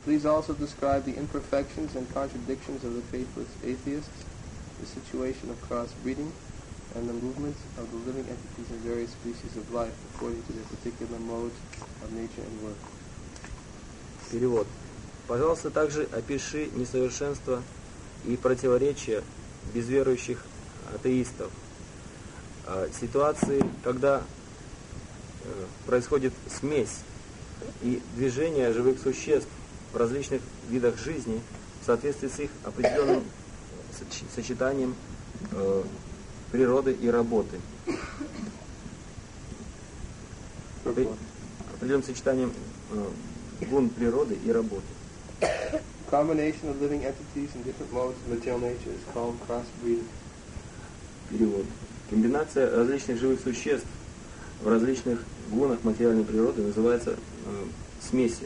Please also describe the imperfections and contradictions of the faithless atheists, the situation of crossbreeding, and the movements of the living entities in various species of life according to their particular modes of nature and work. Перевод. Пожалуйста, также опиши несовершенство и противоречия безверующих атеистов. Ситуации, когда происходит смесь и движение живых существ в различных видах жизни в соответствии с их определенным сочетанием природы и работы. Определенным сочетанием гун природы и работы. Combination of living entities in different modes of material nature is called crossbreeding. Перевод. Комбинация различных живых существ в различных гунах материальной природы называется смесью.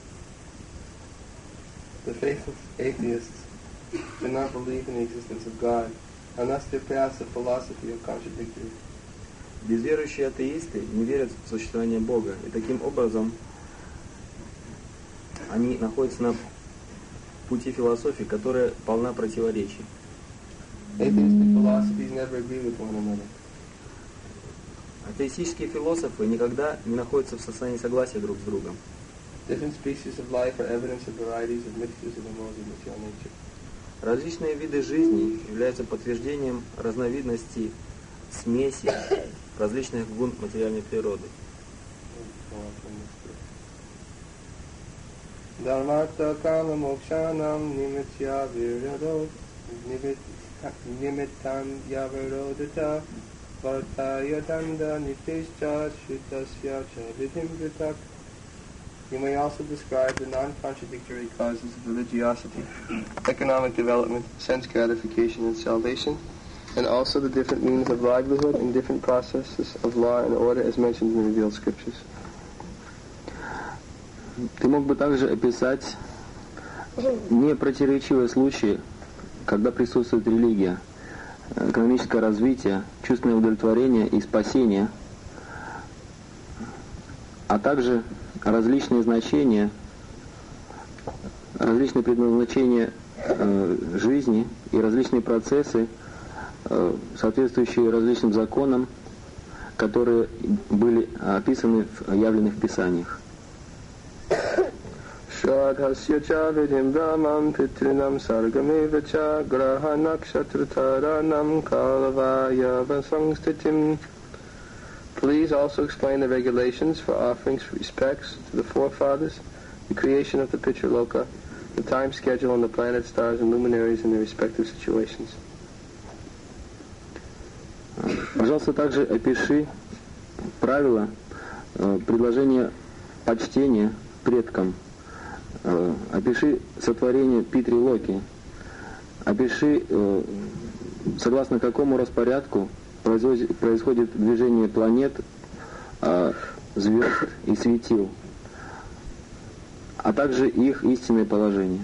The faithless atheists do not believe in the existence of God, unless their paths of philosophy are contradictory. Безверующие атеисты не верят в существование Бога, и таким образом они находятся на пути философии, которая полна противоречий. Atheistic philosophies never agree with one another. Атеистические философы никогда не находятся в состоянии согласия друг с другом. Different species of life are evidence of varieties of mixtures of the modes of material nature. Различные виды жизни являются подтверждением разновидностей смеси различных гун материальной природы. Dharmata kala mokshanam nimitya virado nimittam yavarodata vartaya danda nitishcha shuddhasya cha vidhim vritak. You may also describe the non-contradictory causes of religiosity, economic development, sense gratification, and salvation, and also the different means of livelihood and different processes of law and order as mentioned in the revealed scriptures. Ты мог бы также описать непротиворечивые случаи, когда присутствует религия, экономическое развитие, чувственное удовлетворение и спасение, а также различные значения, различные предназначения жизни и различные процессы, соответствующие различным законам, которые были описаны в явленных писаниях. Shradhasya cha vidhim brahmam pitrinam sargameva cha graha nakshatrataranam kalavaya vasangstitim. Please also explain the regulations for offerings respects to the forefathers, the creation of the Pitru Loka, the time schedule on the planets, stars, and luminaries in their respective situations. Пожалуйста, также опиши правила предложения почтения предкам. Опиши сотворение Питри Локи. Опиши, согласно какому распорядку происходит движение планет, звезд и светил, а также их истинное положение.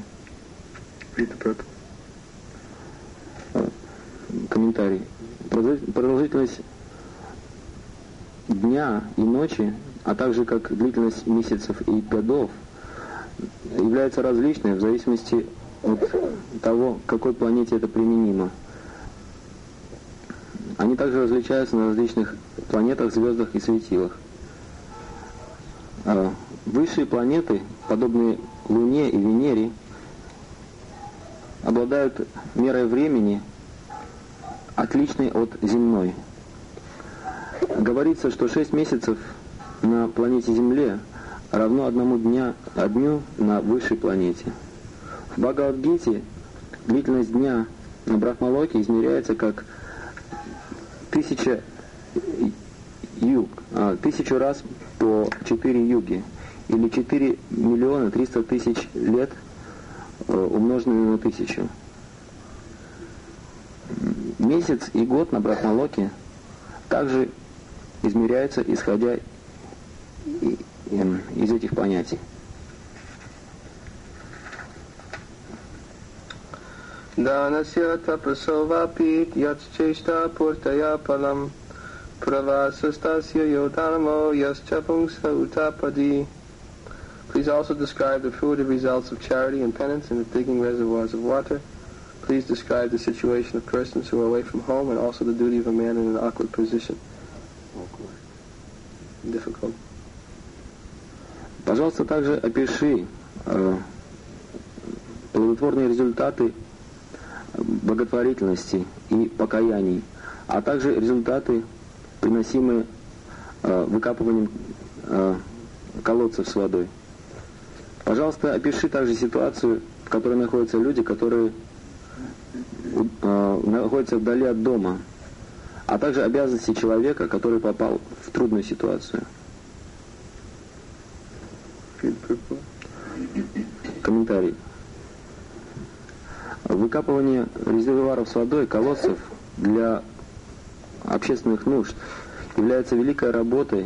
Комментарий. Продолжительность дня и ночи, а также как длительность месяцев и годов, является различной в зависимости от того, к какой планете это применимо. Они также различаются на различных планетах, звездах и светилах. Высшие планеты, подобные Луне и Венере, обладают мерой времени, отличной от земной. Говорится, что 6 месяцев на планете Земле равно одному дню на высшей планете. В Бхагавад-гите длительность дня на Брахмалоке измеряется как 1000 юг, 1000 раз по 4 юги, или 4 миллиона 300 тысяч лет умноженные на 1000. Месяц и год на Брахмалоке также измеряются, исходя из этих понятий. Dhanasya tapasovapit yatscheshta purtaya palam pravasastasya yodharmo yaschapungsa utapadi. Please also describe the fruitive results of charity and penance in the digging reservoirs of water. Please describe the situation of persons who are away from home and also the duty of a man in an awkward position. Difficult. Пожалуйста, также опиши плодотворные результаты благотворительности и покаяний, а также результаты, приносимые выкапыванием колодцев с водой. Пожалуйста, опиши также ситуацию, в которой находятся люди, которые находятся вдали от дома, а также обязанности человека, который попал в трудную ситуацию. Комментарий. Выкапывание резервуаров с водой, колодцев для общественных нужд является великой работой,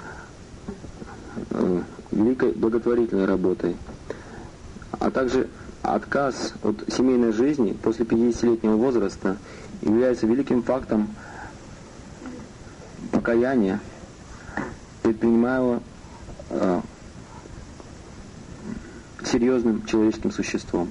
великой благотворительной работой, а также отказ от семейной жизни после 50-летнего возраста является великим фактом покаяния, предпринимаемого серьезным человеческим существом.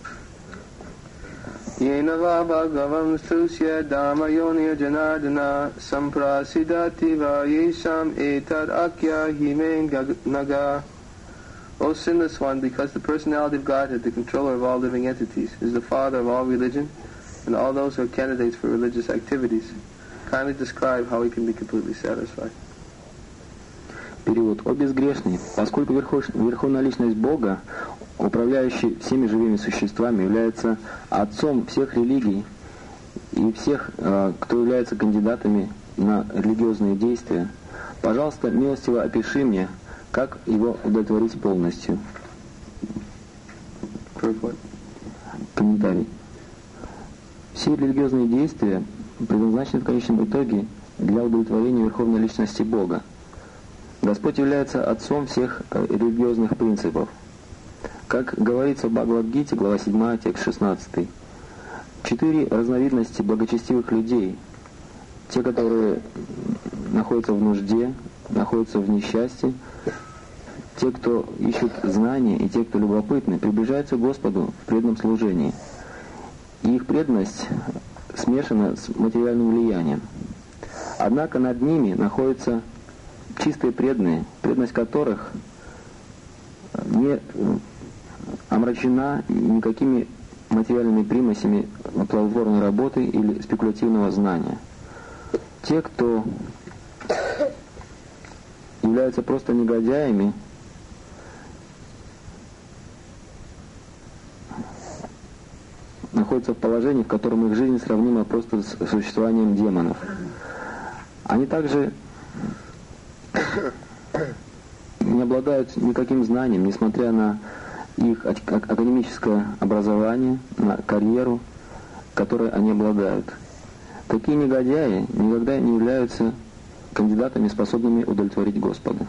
Yena bhagavam susya dharmayonir janardana samprasidati va yesham etad akya himen naga. O sinless one, because the personality of Godhead, the controller of all living entities, is the father of all religion and all those who are candidates for religious activities, kindly describe how he can be completely satisfied. Перевод. О безгрешный, поскольку Верховная Личность Бога, управляющий всеми живыми существами, является отцом всех религий и всех, кто является кандидатами на религиозные действия, пожалуйста, милостиво опиши мне, как его удовлетворить полностью. Комментарий. Все религиозные действия предназначены в конечном итоге для удовлетворения Верховной Личности Бога. Господь является отцом всех религиозных принципов. Как говорится в Бхагавад-гите, глава 7, текст 16. 4 разновидности благочестивых людей. Те, которые находятся в нужде, находятся в несчастье, те, кто ищут знания, и те, кто любопытны, приближаются к Господу в преданном служении. И их преданность смешана с материальным влиянием. Однако над ними находятся чистые преданные, преданность которых не омрачена никакими материальными примесями плодотворной работы или спекулятивного знания. Те, кто являются просто негодяями, находятся в положении, в котором их жизнь сравнима просто с существованием демонов. Они также не обладают никаким знанием, несмотря на их академическое образование, на карьеру, которой они обладают. Такие негодяи никогда не являются кандидатами, способными удовлетворить Господа.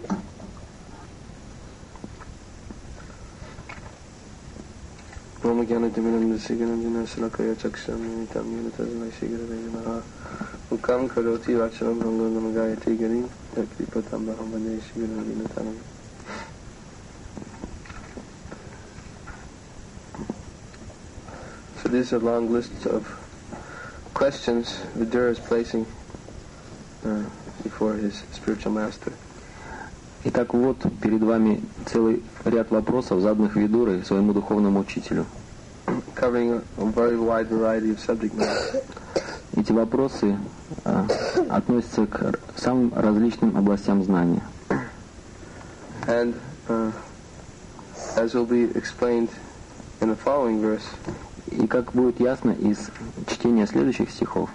Ukam karoti vachanam bhanganam gayati gari yakripatam baham vande shiviram vinatanam. So these are long lists of questions Vidura is placing before his spiritual master. Итак, вот перед вами целый ряд вопросов, заданных Видурой своему духовному учителю. Covering a very wide variety of subject matter. Эти вопросы относятся к самым различным областям знания. And as will be explained in the following verse, и как будет ясно из чтения следующих стихов,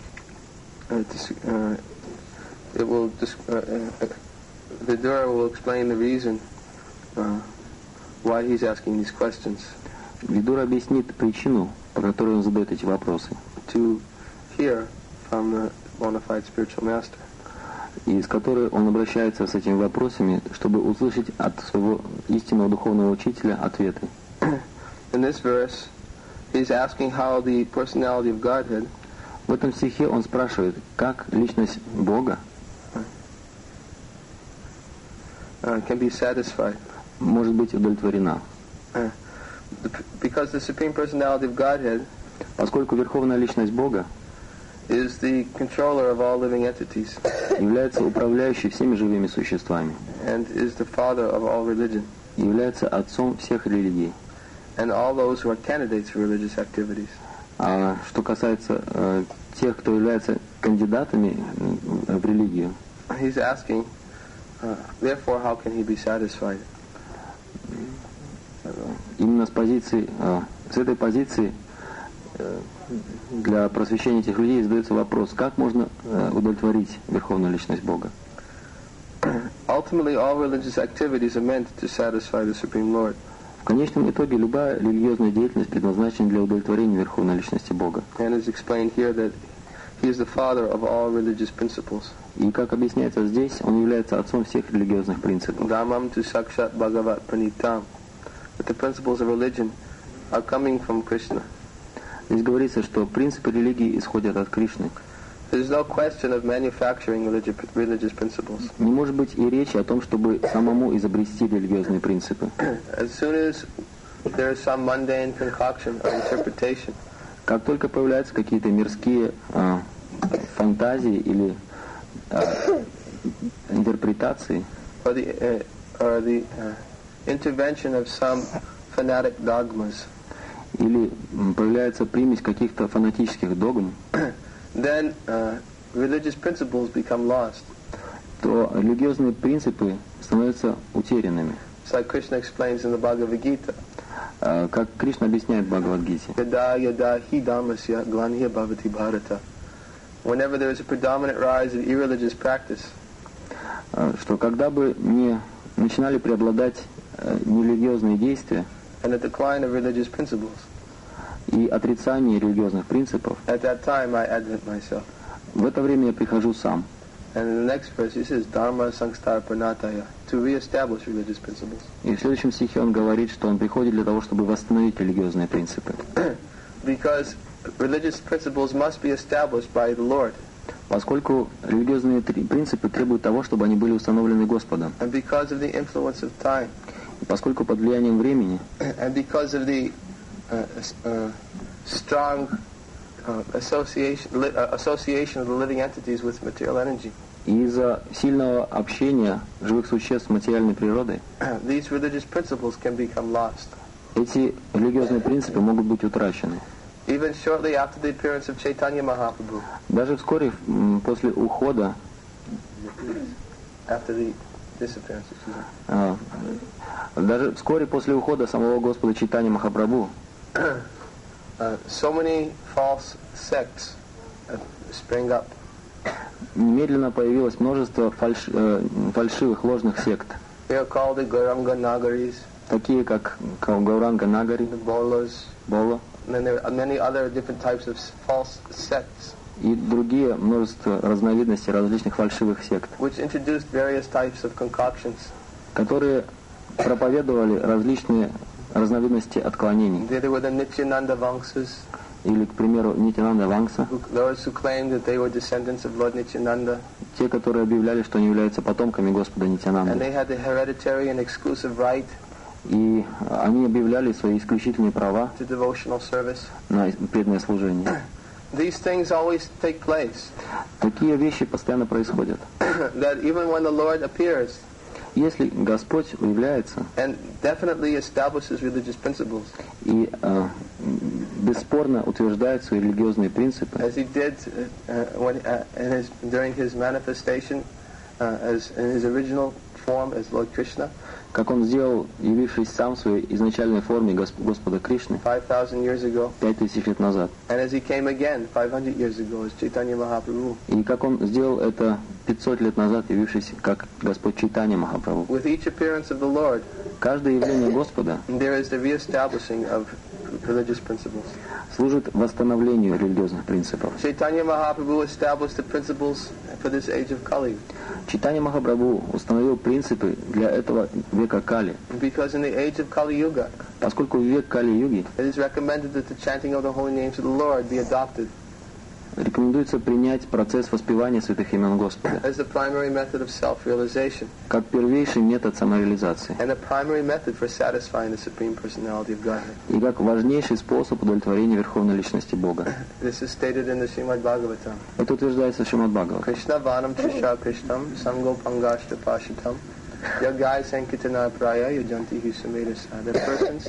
Vidura will explain the reason why he's asking these questions. Видура объяснит причину, по которой он задает эти вопросы. To hear from the bona fide spiritual master. И с которой он обращается с этими вопросами, чтобы услышать от своего истинного духовного учителя ответы. In this verse, he's asking how the personality of Godhead в этом стихе он спрашивает, как личность Бога can be satisfied. может быть удовлетворена. Because the Supreme Personality of Godhead Поскольку Верховная Личность Бога is the controller of all living entities является управляющей всеми живыми существами, and is the father of all religion является отцом всех религий. and all those who are candidates for religious activities. А что касается тех, кто является кандидатами в религию, He's asking, therefore, how can he be satisfied? именно с этой позиции для просвещения этих людей задается вопрос, как можно удовлетворить Верховную Личность Бога. Ultimately, all religious activities are meant to satisfy the Supreme Lord. В конечном итоге любая религиозная деятельность предназначена для удовлетворения Верховной Личности Бога. And it's explained here that he is the father of all religious principles. И как объясняется здесь, он является отцом всех религиозных принципов. Dhammam tu sakshat bhagavat pranitam. That the principles of religion are coming from Krishna. Здесь говорится, что принципы религии исходят от Кришны. There's no question of manufacturing religious principles. Не может быть и речи о том, чтобы самому изобрести религиозные принципы. As soon as there is some mundane concoction or interpretation, Как только появляются какие-то мирские фантазии или интерпретации, or the intervention of some fanatic dogmas, или появляется примесь каких-то фанатических догм, then religious principles become lost. то религиозные принципы становятся утерянными. It's like Krishna explains in the Bhagavad Gita. Как Кришна объясняет в Бхагавад-гите. Yada yada hi dhammasya glanhiya bhavati bharata. Whenever there is a predominant rise of irreligious practice, Что когда бы не начинали преобладать нерелигиозные действия and a decline of religious principles, и отрицание религиозных принципов, at that time I advent myself. в это время я прихожу сам. And in the next verse he says, Dharma sangstar pranataya, to re-establish religious principles. И в следующем стихе он говорит, что он приходит для того, чтобы восстановить религиозные принципы. Because religious principles must be established by the Lord. Поскольку религиозные принципы требуют того, чтобы они были установлены Господом. And because of the influence of time. И поскольку под влиянием времени, and because of the strong association of the living entities with material energy, и из-за сильного общения живых существ с материальной природой, these religious principles can become lost. эти религиозные принципы могут быть утрачены. Even shortly after the appearance of Chaitanya Mahaprabhu, Даже вскоре после ухода, after the disappearance, даже вскоре после ухода самого Господа Чайтаньи Махапрабху, so many false sects spring up. Немедленно появилось множество фальшивых, ложных сект, They are called the Gauranga Nagaris, такие как Гауранга Нагари, the Bolas, Бола and then there are many other different types of false sects, и другие множество разновидностей различных фальшивых сект, which introduced various types of concoctions. которые проповедовали различные разновидности отклонений. There were the Nityananda Vangsas, Или, к примеру, Нитянанда Вангса, those who claimed that they were descendants of Lord Nityananda, те, которые объявляли, что они являются потомками Господа and Нитянанды. they had the hereditary and exclusive right И они объявляли свои исключительные права to devotional service. на преданное служение. These things always take place. Такие вещи постоянно происходят. That even when the Lord appears Если Господь является and definitely establishes religious principles, и бесспорно утверждает свои религиозные принципы, as he did during his manifestation as in his original form as Lord Krishna, как Он сделал, явившись сам в своей изначальной форме Господа Кришны 5,000 years ago, 5000 лет назад, and as he came again 500 years ago as Chaitanya Mahaprabhu. и как Он сделал это 500 лет назад, явившись как Господь Чайтанья Махапрабху. With each appearance of the Lord, Каждое явление Господа there is the reestablishing of religious principles. служит восстановлению религиозных принципов. Chaitanya Mahaprabhu established the principles for this age of Kali. Чайтанья Махапрабху установил принципы для этого века Кали, Because in the age of Kali Yuga, поскольку в век Кали-юги it is recommended that the chanting of the holy names of the Lord be adopted. рекомендуется принять процесс воспевания святых имен Господа as the primary method of self-realization как первейший метод самореализации and a primary method for satisfying the Supreme Personality of Godhead. и как важнейший способ удовлетворения Верховной Личности Бога. This is stated in the Srimad Bhagavatam. Это утверждается в Шримад Бхагаватам. Krishna vanam trisha krishtam sango pangashta pashitam yagai sankitana praya yajanti hisamedas. The persons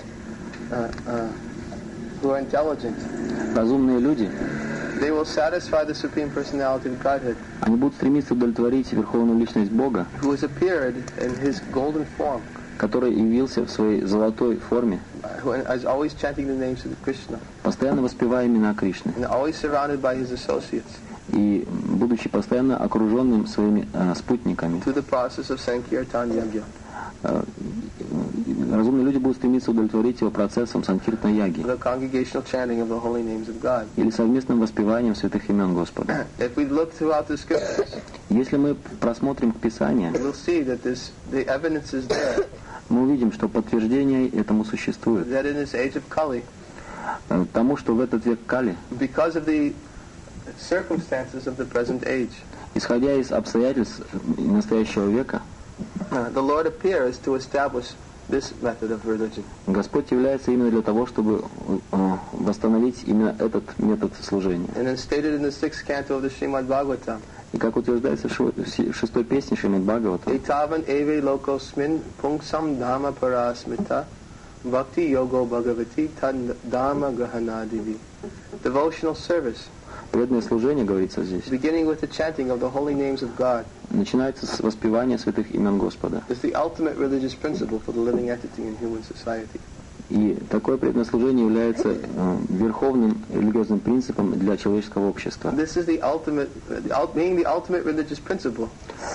who are intelligent, Разумные люди, they will satisfy the Supreme Personality of Godhead, они будут стремиться удовлетворить Верховную Личность Бога, who has appeared in His golden form, который явился в своей золотой форме, who is always chanting the names of Krishna, постоянно воспевая имена Кришны and always surrounded by His associates, и будучи постоянно окруженным своими спутниками. through the process of Sankirtan Yagya. Разумные люди будут стремиться удовлетворить его процессом санкиртана-яги The congregational chanting of the holy names of God. или совместным воспеванием святых имен Господа. If we look throughout the scriptures, Если мы просмотрим Писание, we'll see that the evidence is there мы увидим, что подтверждение этому существует. that in this age of Kali, Тому, что в этот век Кали, because of the circumstances of the present age, исходя из обстоятельств настоящего века, the Lord appears to establish this method of religion. Господь является именно для того, чтобы восстановить именно этот метод служения. And then stated in the 6th canto of the Srimad Bhagavatam, И как утверждается в шестой песне Шримад Бхагаватам, Etavan eve lokosmin punksam dhamma parasmita bhakti yogo bhagavati tad dhamma grahanadivi. Devotional service, преданное служение, говорится здесь, beginning with the chanting of the holy names of God, начинается с воспевания святых имен Господа. is the ultimate religious principle for the living entity in human society. И такое преданное служение является верховным религиозным принципом для человеческого общества. This is the ultimate, being the ultimate religious principle,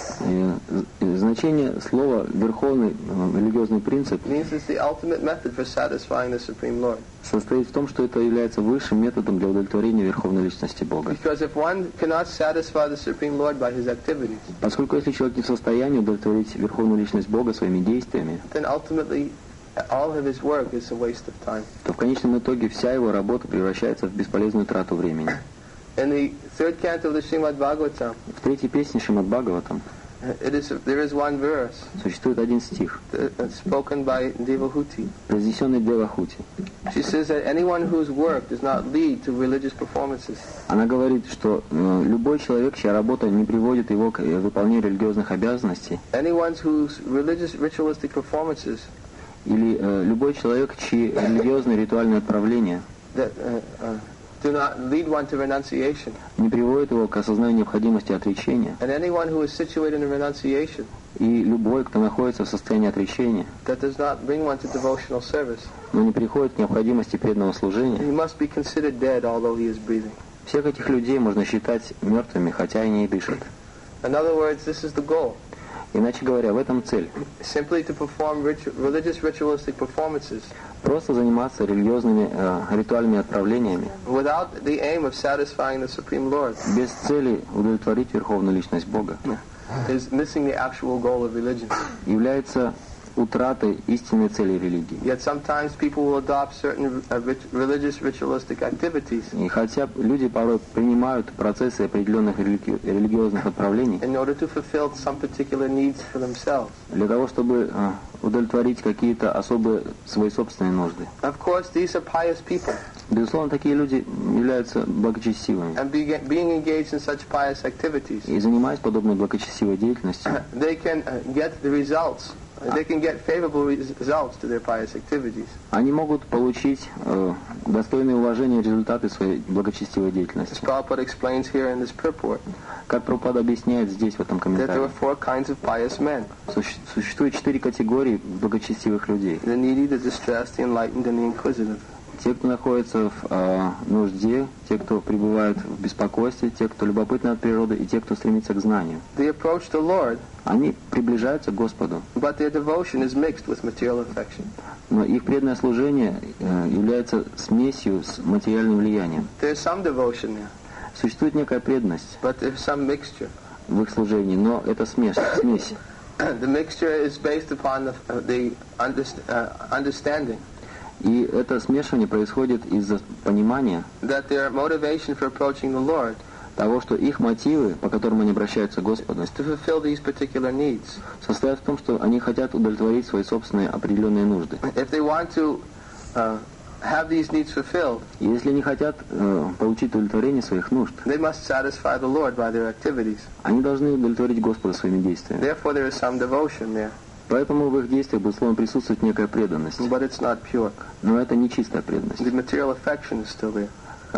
Значение слова «верховный религиозный принцип» means it's the ultimate method for satisfying the Supreme Lord. состоит в том, что это является высшим методом для удовлетворения Верховной Личности Бога. Because if one cannot satisfy the Supreme Lord by his activities, Поскольку если человек не в состоянии удовлетворить Верховную Личность Бога своими действиями, then ultimately all of his work is a waste of time. то в конечном итоге вся его работа превращается в бесполезную трату времени. In the 3rd canto of the Srimad Bhagavatam, В третьей песне Шримад Бхагаватам there is one verse существует один стих, spoken by Devahuti. произнесенный Девахути. She says that anyone whose work does not lead to religious performances, Она говорит, что любой человек, чья работа не приводит его к выполнению религиозных обязанностей, anyone whose religious ritualistic performances или любой человек, чьи религиозные ритуальные отправления that do not lead one to renunciation, не приводят его к осознанию необходимости отречения, and anyone who is situated in renunciation и любой, кто находится в состоянии отречения, that does not bring one to devotional service, но не приходит к необходимости преданного служения, he must be considered dead although he is breathing. всех этих людей можно считать мертвыми, хотя они и дышат. In other words, this is the goal. Иначе говоря, в этом цель. Simply to perform religious ritualistic performances Просто заниматься религиозными ритуальными отправлениями without the aim of satisfying the Supreme Lord без цели удовлетворить Верховную Личность Бога is missing the actual goal of religion. является утратой истинной цели религии. Yet sometimes people will adopt certain religious ritualistic activities И хотя люди порой принимают процессы определенных религиозных отправлений in order to fulfill some particular needs for themselves. для того, чтобы удовлетворить какие-то особые свои собственные нужды. Of course, these are pious people, Безусловно, такие люди являются благочестивыми. and being engaged in such pious activities, И занимаясь подобной благочестивой деятельностью, they can get the results. They can get favorable results to their pious activities. они могут получить достойные уважения результаты своей благочестивой As деятельности. Prabhupada explains here in this purport, Как Прабхупада объясняет здесь, в этом that there комментарии, are 4 kinds of pious men: существует 4 категории благочестивых людей. the needy, the distressed, the enlightened, and the inquisitive. Те, кто находится в нужде, те, кто пребывает в беспокойстве, те, кто любопытны от природы, и те, кто стремится к знанию. They approach the Lord, Они приближаются к Господу, but their devotion is mixed with material affection. но их преданное служение является смесью с материальным влиянием. There's some devotion there, Существует некая преданность but there's some mixture. в их служении, но это смесь. The mixture is based upon the understanding И это смешивание происходит из-за понимания, that their motivation for approaching the Lord того, что их мотивы, по которым они обращаются к Господу, is to fulfill these particular needs. состоят в том, что они хотят удовлетворить свои собственные определенные нужды. If they want to have these needs fulfilled, И если они хотят получить удовлетворение своих нужд, they must satisfy the Lord by their activities. они должны удовлетворить Господа своими действиями. Therefore, there is some devotion there, Поэтому в их действиях, безусловно, присутствует некая преданность. but it's not pure. Но это не чистая преданность. The material affection is still there.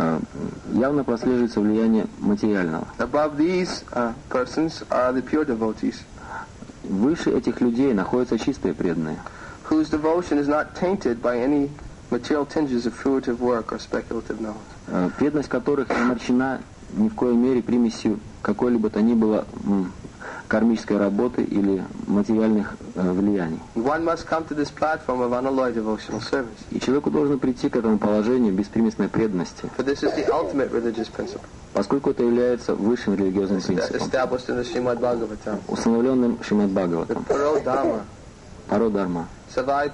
Явно прослеживается влияние материального. Above these persons are the pure devotees, Выше этих людей находятся чистые преданные, whose devotion is not tainted by any material tinges of fruitive work or speculative knowledge. преданность которых не омрачена ни в коей мере примесью какой-либо то ни было кармической работы или материальных влияний. One must come to this platform of unalloyed devotional service, И человеку должно прийти к этому положению беспримесной преданности, for this is the ultimate religious principle поскольку это является высшим религиозным принципом, established in the Srimad Bhagavatam. установленным Шримад The Бхагаватам, Paro Dhamma, Паро Дharma. Savaya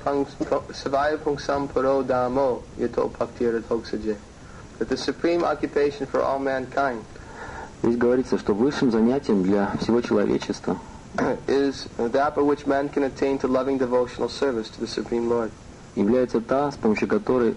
Pungsam Paro Dhammo Yato Bhaktir Ratoksaje. That the supreme occupation for all mankind Здесь говорится, что высшим занятием для всего человечества is that by which man can attain to loving devotional service to the Supreme Lord. является та, с помощью которой,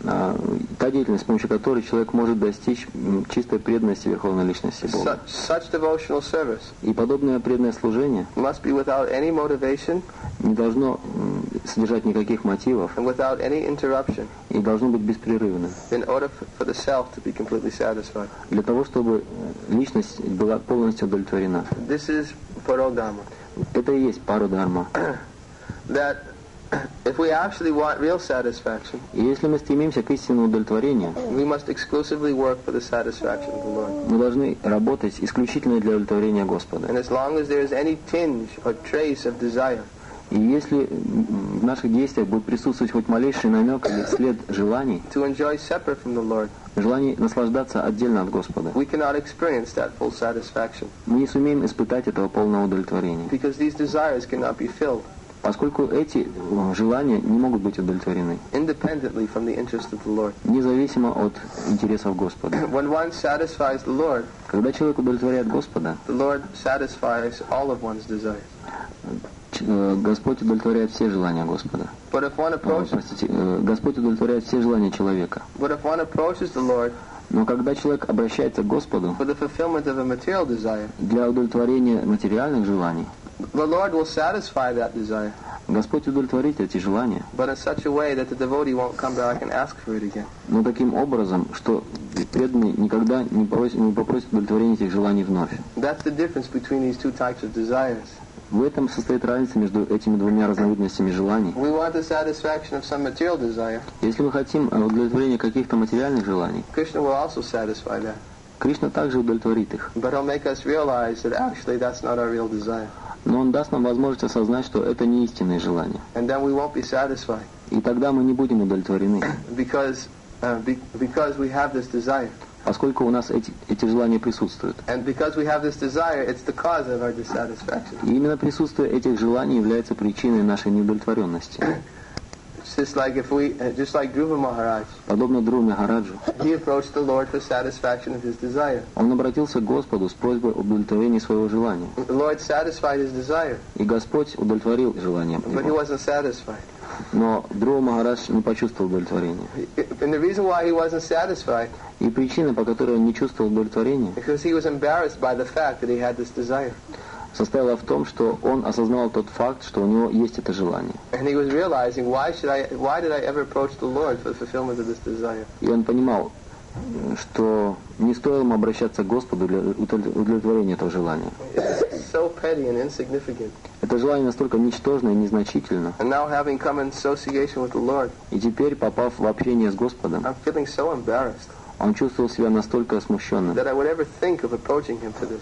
та деятельность, с помощью которой человек может достичь чистой преданности Верховной Личности Бога. Such devotional service И подобное преданное служение must be without any motivation не должно содержать никаких мотивов and without any interruption и должно быть беспрерывным, in order for the self to be completely satisfied. для того, чтобы личность была полностью удовлетворена. This is Paro Dhamma. Это и есть Паро Дharma. That if we actually want real satisfaction, И если мы стремимся к истинному удовлетворению, we must exclusively work for the satisfaction of the Lord. мы должны работать исключительно для удовлетворения Господа. And as long as there is any tinge or trace of desire, И если в наших действиях будет присутствовать хоть малейший намек или след желаний, to enjoy separate from the Lord, желаний наслаждаться отдельно от Господа, we cannot experience that full satisfaction, мы не сумеем испытать этого полного удовлетворения, because these desires cannot be filled поскольку эти желания не могут быть удовлетворены, independently from the interest of the Lord. независимо от интересов Господа. When one satisfies the Lord, Когда человек удовлетворяет Господа, the Lord satisfies all of one's desires. Господь удовлетворяет все желания Господа. But if one Господь удовлетворяет все желания человека. approaches the Lord Но когда человек обращается к Господу for the fulfillment of a material desire, для удовлетворения материальных желаний, the Lord will satisfy that desire, Господь удовлетворит эти желания, but in such a way that the devotee won't come back and ask for it again. но таким образом, что преданный никогда не попросит удовлетворения этих желаний вновь. That's the difference between these two types of desires. В этом состоит разница между этими двумя разновидностями желаний. We want the satisfaction of some material desire. Если мы хотим удовлетворения каких-то материальных желаний, Krishna will also satisfy that. Кришна также удовлетворит их. But he'll make us realize that actually that's not our real desire. Но Он даст нам возможность осознать, что это не истинные желания. And then we won't be satisfied И тогда мы не будем удовлетворены, because we have this desire. поскольку у нас эти желания присутствуют. And because we have this desire, it's the cause of our dissatisfaction. И именно присутствие этих желаний является причиной нашей неудовлетворенности. It's just like just like Dhruva Maharaj, Подобно Дру Махараджу, he approached the Lord for satisfaction of his desire. он обратился к Господу с просьбой об удовлетворении своего желания. The Lord satisfied his desire, И Господь удовлетворил желание but he его. wasn't satisfied. Но Дру Махарадж не почувствовал удовлетворения. And the reason why he wasn't satisfied, И причина, по которой он не чувствовал удовлетворения, because he was embarrassed by the fact that he had this desire. состояла в том, что он осознавал тот факт, что у него есть это желание. And he was realizing, why did I ever approach the Lord for the fulfillment of this desire? И он понимал, что не стоило ему обращаться к Господу для удовлетворения этого желания. It's so petty and insignificant. Это желание настолько ничтожно и незначительно. And now having come in association with the Lord, И теперь, попав в общение с Господом, I'm feeling so embarrassed он чувствовал себя настолько смущенным that I would ever think of approaching him for this.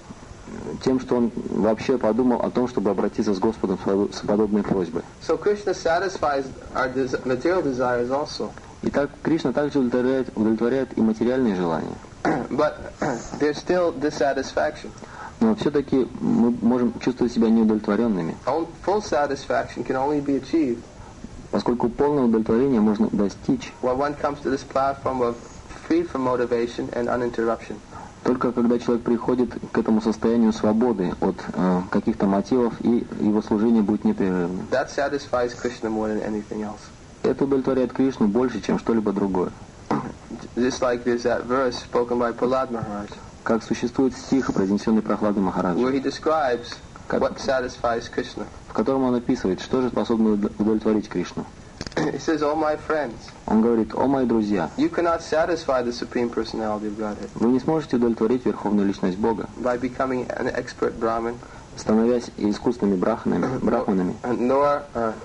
тем, что он вообще подумал о том, чтобы обратиться с Господом с подобной просьбой. So Krishna satisfies our material desires also. Итак, Кришна также удовлетворяет и материальные желания. But there's still dissatisfaction. Но все-таки мы можем чувствовать себя неудовлетворенными, Full satisfaction can only be achieved поскольку полное удовлетворение можно достичь when one comes to this platform of free from motivation and uninterruption. Только когда человек приходит к этому состоянию свободы от каких-то мотивов, и его служение будет непрерывным. That satisfies Krishna more than anything else. Это удовлетворяет Кришну больше, чем что-либо другое. Just like there's that verse spoken by Prahlad Maharaj, Как существует стих, произнесенный Прохладой where Махараджем, he describes what satisfies Krishna. в котором он описывает, что же способно удовлетворить Кришну. He says, "Oh my friends, Он говорит: «О мои друзья, you cannot satisfy the Supreme Personality of Godhead вы не сможете удовлетворить Верховную Личность Бога, by becoming an expert Brahmin, становясь искусственными брахманами, nor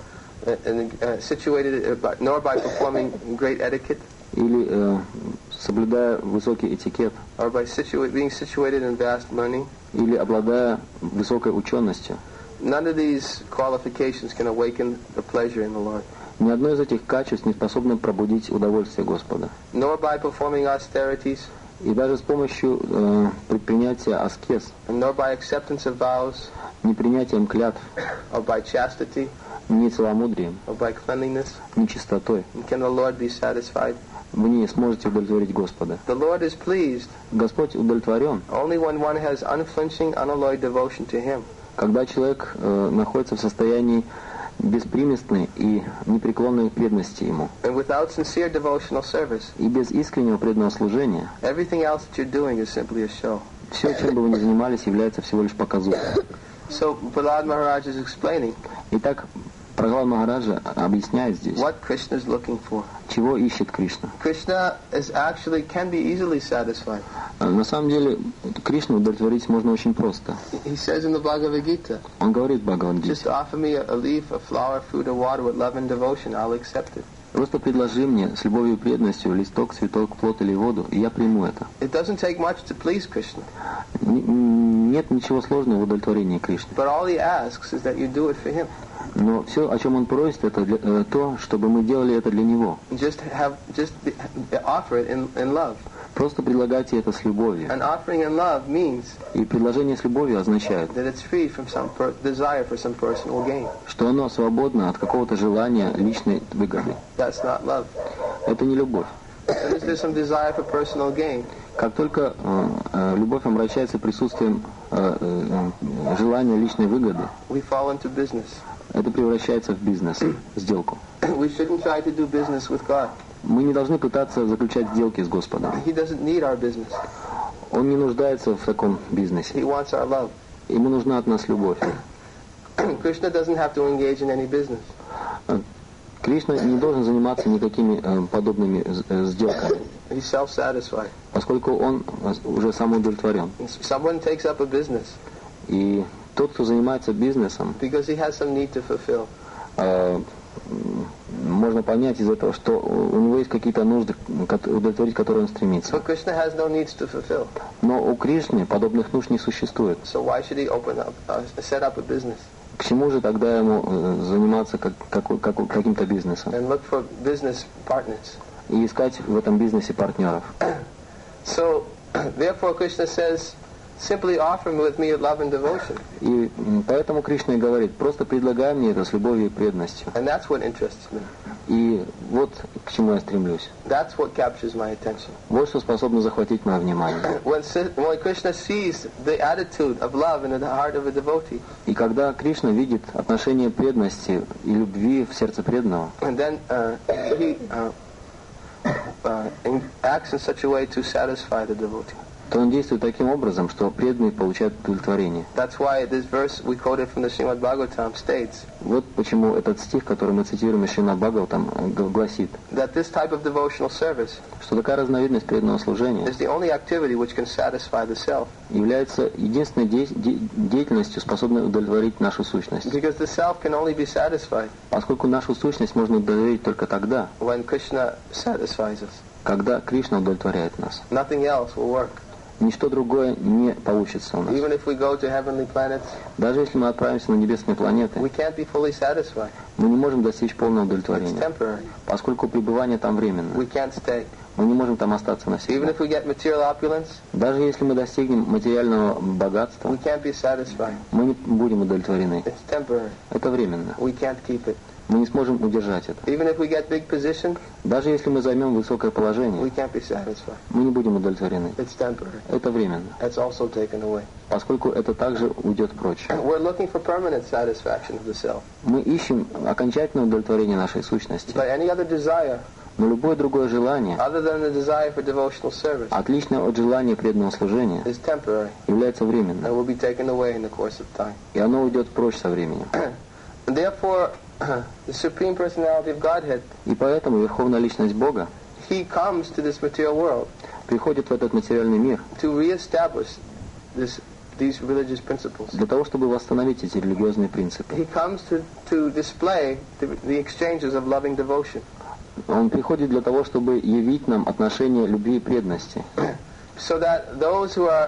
nor by performing great etiquette, или соблюдая высокий этикет, or by being situated in vast learning. или обладая высокой ученостью. None of these qualifications can awaken the pleasure in the Lord. Ни одно из этих качеств не способно пробудить удовольствие Господа. Nor by performing austerities, И даже с помощью принятия аскез, and nor by acceptance of vows, не принятием клятв, or by chastity, ни целомудрием, or by cleanliness, ни чистотой can the Lord be satisfied. вы не сможете удовлетворить Господа. The Lord is pleased Господь удовлетворен, only when one has unflinching, unalloyed devotion to Him. когда человек находится в состоянии беспримесной и непреклонной преданности Ему. And without sincere devotional service, И без искреннего преданного служения everything else that you're doing is simply a show. все, чем бы вы ни занимались, является всего лишь показухой. So Prahlad Maharaj is explaining Итак, Прохлад Махараджа объясняет здесь, what Krishna is looking for. чего ищет Кришна. Krishna can be easily satisfied. На самом деле, Кришну удовлетворить можно очень просто. He says in the Bhagavad Gita, Он говорит в Бхагавад-гите: just offer me a leaf, a flower, food, or water with love and devotion, I'll accept it. просто предложи мне с любовью и преданностью листок, цветок, плод или воду, и я приму это. It doesn't take much to please Krishna, Нет ничего сложного в удовлетворении Кришны. but all he asks is that you do it for him. Но все, о чем он просит, это то, чтобы мы делали это для него. Just offer it in love. Просто предлагайте это с любовью. And offering in love means И предложение с любовью означает, that it's free from some desire for some personal gain. что оно свободно от какого-то желания личной выгоды. That's not love. Это не любовь. Is there some desire for personal gain? Как только любовь омрачается присутствием желания личной выгоды, We fall into business. это превращается в бизнес, сделку. We shouldn't try to do business with God. Мы не должны пытаться заключать сделки с Господом. He doesn't need our business. Он не нуждается в таком бизнесе. He wants our love. Ему нужна от нас любовь. Krishna doesn't have to engage in any business. Кришна не должен заниматься никакими подобными сделками, He's self-satisfied. поскольку он уже самоудовлетворен. Someone takes up a business И тот, кто занимается бизнесом, because he has some need to fulfill. можно понять из этого, что у него есть какие-то нужды, удовлетворить которые он стремится. But Krishna has no needs to fulfill. Но у Кришны подобных нужд не существует. So why should he set up a business К чему же тогда ему заниматься каким-то бизнесом and look for business partners? и искать в этом бизнесе партнеров? So, therefore, Krishna says, simply offer with me love and devotion. И поэтому Кришна и говорит: просто предлагай мне это с любовью и преданностью. And that's what interests me. И вот к чему я стремлюсь. That's what captures my attention. Вот что способно захватить мое внимание. When Krishna sees the attitude of love in the heart of a devotee, И когда Кришна видит отношение преданности и любви в сердце преданного, and then he acts in such a way to satisfy the devotee. то он действует таким образом, что преданный получает удовлетворение. That's why this verse we quoted from the Srimad Bhagavatam states Вот почему этот стих, который мы цитируем из Шримад Бхагаватам, гласит, that this type of devotional service что такая разновидность преданного служения is the only activity which can satisfy the self, является единственной деятельностью, способной удовлетворить нашу сущность. because the self can only be satisfied Поскольку нашу сущность можно удовлетворить только тогда, when Krishna satisfies us. когда Кришна удовлетворяет нас. Nothing else will work. Ничто другое не получится у нас. Even if we go to heavenly planets, Даже если мы отправимся на небесные планеты, we can't be fully satisfied. мы не можем достичь полного It's удовлетворения, temporary. поскольку пребывание там временно. We can't stay. Мы не можем там остаться Even навсегда. if we get material opulence, Даже если мы достигнем материального богатства, we can't be satisfied. мы не будем удовлетворены. It's temporary. Это временно. We can't keep it. Мы не сможем удержать это. Even if we get big position, Даже если мы займем высокое we положение, can't be satisfied. мы не будем удовлетворены. It's temporary. Это временно, That's also taken away. поскольку это также уйдет прочь. We're looking for permanent satisfaction of the self. Мы ищем окончательное удовлетворение нашей сущности. But any other desire, Но любое другое желание, other than the desire for devotional service, отличное от желания преданного служения, is temporary является and временным, will be taken away in the course of time. и оно уйдет прочь со временем. And therefore, the Supreme Personality of Godhead, И поэтому Верховная Личность Бога He comes to this material world приходит в этот материальный мир to reestablish these religious principles. для того, чтобы восстановить эти религиозные принципы. He comes to display the exchanges of loving devotion. Он приходит для того, чтобы явить нам отношения любви и преданности, So that those who are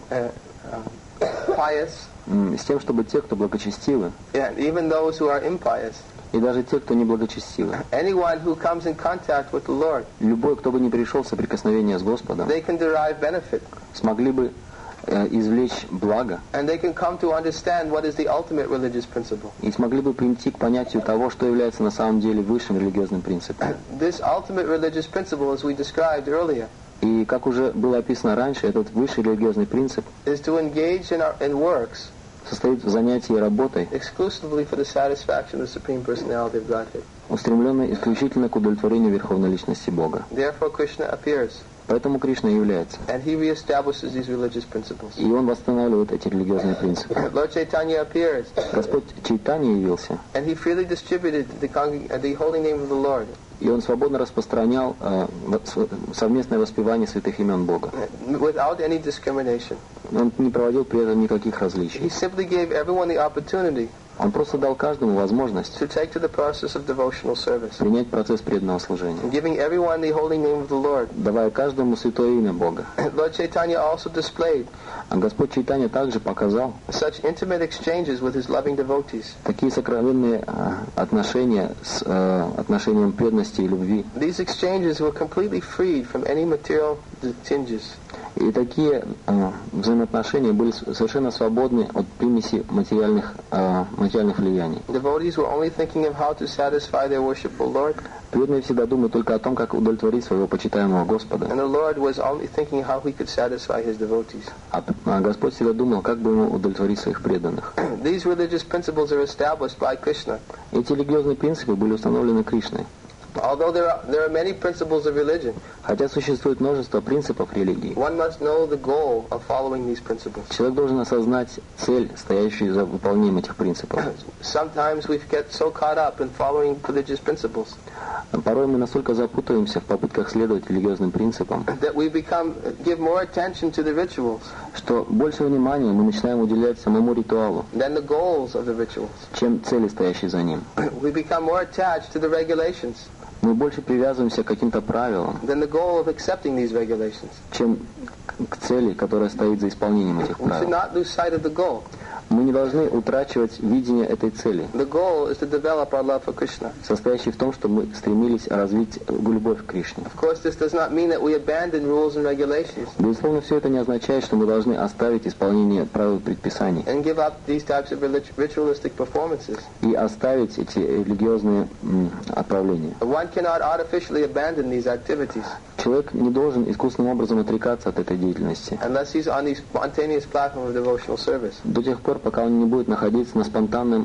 pious, с тем, чтобы те, кто благочестивы, and even those who are impious, и даже те, кто не благочестивы, anyone who comes in contact with the Lord, любой, кто бы не пришел в соприкосновение с Господом, they can derive benefit, смогли бы извлечь благо and they can come to understand what is the ultimate religious principle. и смогли бы прийти к понятию того, что является на самом деле высшим религиозным принципом. This ultimate religious principle, as we described earlier, И, как уже было описано раньше, этот высший религиозный принцип is to engage in works состоит в занятии работой, exclusively for the satisfaction of the Supreme Personality of Godhead. устремленной исключительно к удовлетворению Верховной Личности Бога. Therefore, Krishna appears, Поэтому Кришна является. and he reestablishes these religious principles. И он восстанавливает эти религиозные принципы. Lord Chaitanya appears, Господь Чайтанья явился, and he freely distributed the holy name of the Lord, и он свободно распространял совместное воспевание святых имен Бога. without any discrimination. Он не проводил при этом никаких He различий. simply gave everyone the opportunity Он просто дал каждому возможность to take to the process of devotional service, принять процесс преданного служения, giving everyone the holy name of the Lord. давая каждому святое имя Бога. Lord Chaitanya also displayed А Господь Чайтанья также показал such intimate exchanges with his loving devotees. такие сокровенные отношения с отношением преданности и любви. These exchanges were completely freed from any material tinges. И такие взаимоотношения были совершенно свободны от примеси материальных влияний. Devotees were only thinking of how to satisfy their worshipful Lord, Преданные всегда думают только о том, как удовлетворить своего почитаемого Господа. and the Lord was only thinking how he could satisfy his devotees. А Господь всегда думал, как бы ему удовлетворить своих преданных. These religious principles are established by Krishna. Эти религиозные принципы были установлены Кришной. Although there are many principles of religion, Хотя существует множество принципов религии, one must know the goal of following these principles. человек должен осознать цель, стоящую за выполнением этих принципов. Sometimes we get so caught up in following religious principles Порой мы настолько запутываемся в попытках следовать религиозным принципам, that we give more attention to the rituals что больше внимания мы начинаем уделять самому ритуалу, than the goals of the rituals. чем цели, стоящие за ним. We become more attached to the regulations Мы больше привязываемся к каким-то правилам, than the goal of accepting these regulations. чем к цели, которая стоит за исполнением этих We should правил. not lose sight of the goal. Мы не должны утрачивать видение этой цели, The goal is to develop our love for Krishna. состоящей в том, что мы стремились развить любовь к Кришне. Of course, this does not mean that we abandon rules and regulations Безусловно, все это не означает, что мы должны оставить исполнение правил и предписаний and give up these types of ritualistic performances. и оставить эти религиозные отправления. One cannot artificially abandon these activities Человек не должен искусственным образом отрекаться от этой деятельности unless he's on the spontaneous platform of devotional service. до тех пор, пока он не будет находиться на спонтанном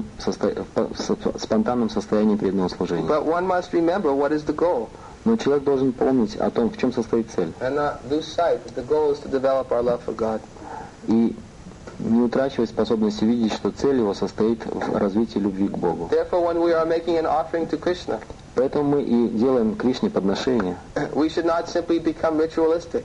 состоянии преданного служения. But one must remember what is the goal Но человек должен помнить о том, в чем состоит цель, and not lose sight that the goal is to develop our love for God. и не утрачивать способности видеть, что цель его состоит в развитии любви к Богу. Therefore, when we are making an offering to Krishna, Поэтому мы и делаем Кришне подношение, we should not simply become ritualistic.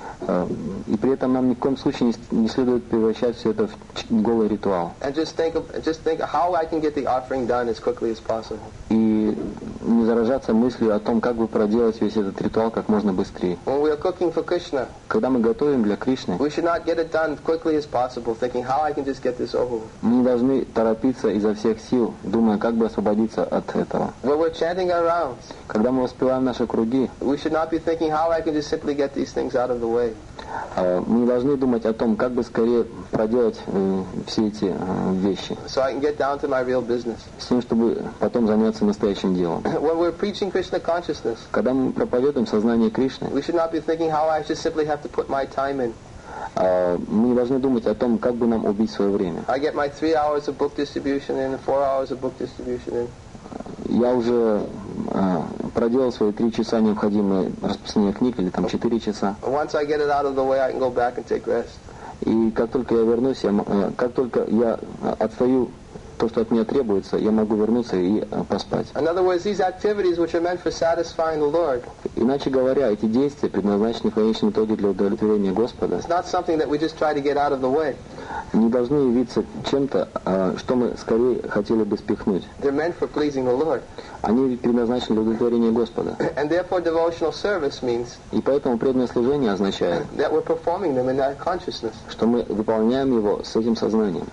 и при этом нам ни в коем случае не следует превращать все это в голый ритуал. And just think how I can get the offering done as quickly as possible. И не заражаться мыслью о том, как бы проделать весь этот ритуал как можно быстрее. When we are cooking for Krishna, Когда мы готовим для Кришны, we should not get it done as quickly as possible, thinking how I can just get this over with. мы не должны торопиться изо всех сил, думая, как бы освободиться от этого. When we're chanting our rounds, Когда мы воспеваем наши круги, we should not be thinking how I can just simply get these things out of the way. мы не должны думать о том, как бы скорее проделать все эти вещи, So I can get down to my real business. с тем, чтобы потом заняться настоящим делом. When we're preaching Krishna consciousness, Когда мы проповедуем сознание Кришны, we should not be thinking how I just simply have to put my time in. мы не должны думать о том, как бы нам убить свое время. I get my 3 hours of book distribution in, 4 hours of book distribution in. Я уже проделал свои 3 часа необходимые распространения книг, или там 4 часа. Once I get it out of the way, I can go back and take rest. И как только я вернусь, как только я отстаю то, что от меня требуется, я могу вернуться и поспать. In other words, these activities which are meant for satisfying the Lord, Иначе говоря, эти действия предназначены в конечном итоге для удовлетворения Господа, it's not something that we just try to get out of the way. не должны явиться чем-то, что мы скорее хотели бы спихнуть. They're meant for pleasing the Lord. Они предназначены для удовлетворения Господа. And therefore devotional service means И поэтому преданное служение означает, that we're performing them in that consciousness. что мы выполняем его с этим сознанием.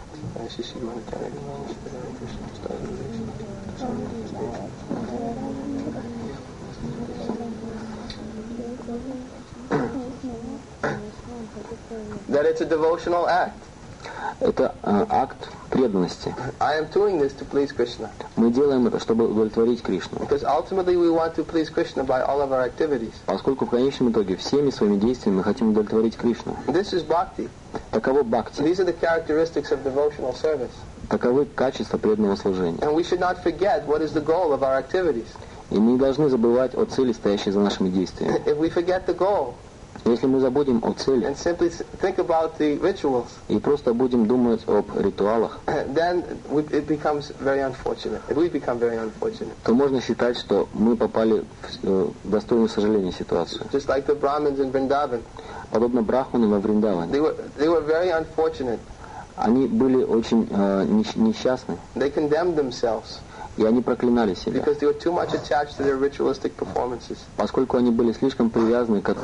That it's a devotional act. Это акт преданности. I am doing this to please Krishna. Мы делаем это, чтобы удовлетворить Кришну. Because ultimately we want to please Krishna by all of our activities. Поскольку в конечном итоге всеми своими действиями мы хотим удовлетворить Кришну. This is bhakti. Таково бхакти. These are the characteristics of devotional service. Таковы качества преданного служения. And we should not forget what is the goal of our activities. И мы не должны забывать о цели, стоящей за нашими действиями. If we forget the goal Если мы забудем о цели and simply think about the rituals, и просто будем думать об ритуалах, then it becomes very unfortunate. We become very unfortunate. то можно считать, что мы попали в достойную сожаления ситуацию. Just like the Brahmins in Vrindavan. Подобно брахманам во Вриндаване. They were very unfortunate. Они были очень несчастны, They condemned themselves и они проклинали себя, because they were too much attached to their ritualistic performances. поскольку они были слишком привязаны к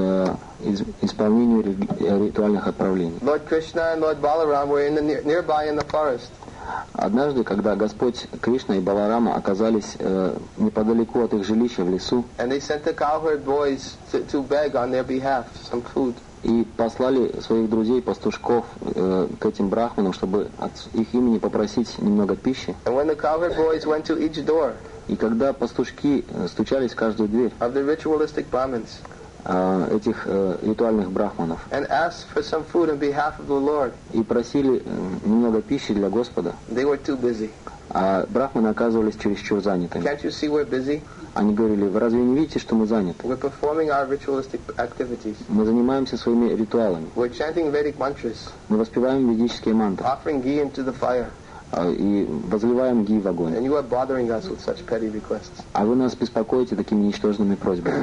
исполнению ритуальных отправлений. Lord Krishna and Lord Balaram were nearby in the forest. Однажды, когда Господь Кришна и Баларама оказались неподалеку от их жилища в лесу, And they sent the cowherd boys to beg on their behalf some food. и послали своих друзей-пастушков к этим брахманам, чтобы от их имени попросить немного пищи. And when the cowherd boys went to each door И когда пастушки стучались в каждую дверь of the ritualistic Brahmins этих ритуальных брахманов and asked for some food on behalf of the Lord, и просили немного пищи для Господа, they were too busy. а брахманы оказывались чересчур занятыми. Can't you see we're busy? Они говорили: вы разве не видите, что мы заняты? We're performing our ritualistic activities. Мы занимаемся своими ритуалами. We're chanting Vedic mantras, Мы воспеваем ведические мантры offering ghee into the fire, и возливаем ги в огонь. and you are bothering us with such petty requests. А вы нас беспокоите такими ничтожными просьбами.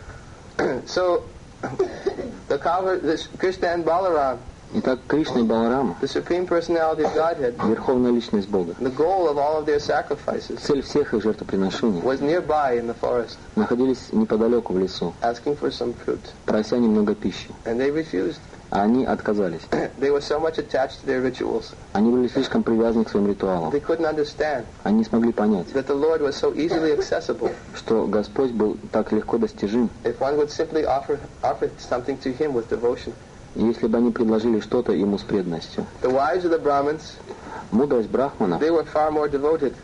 So, the cowherd, Krishna and Balaram, Итак, Кришна и Баларама, the Supreme Personality of Godhead, Верховная Личность Бога, the goal of all of their sacrifices цель всех их жертвоприношений, was nearby in the forest, находились неподалеку в лесу, asking for some fruit. прося немного пищи. And they refused. А они отказались. They were so much attached to their rituals. Они были слишком привязаны к своим ритуалам. They couldn't understand Они не смогли понять, that the Lord was so easily accessible. что Господь был так легко достижим. If one would simply offer something to Him with devotion. И если бы они предложили что-то Ему с преданностью. The wives of the Brahmins, Мудрость брахманов, they were far more devoted.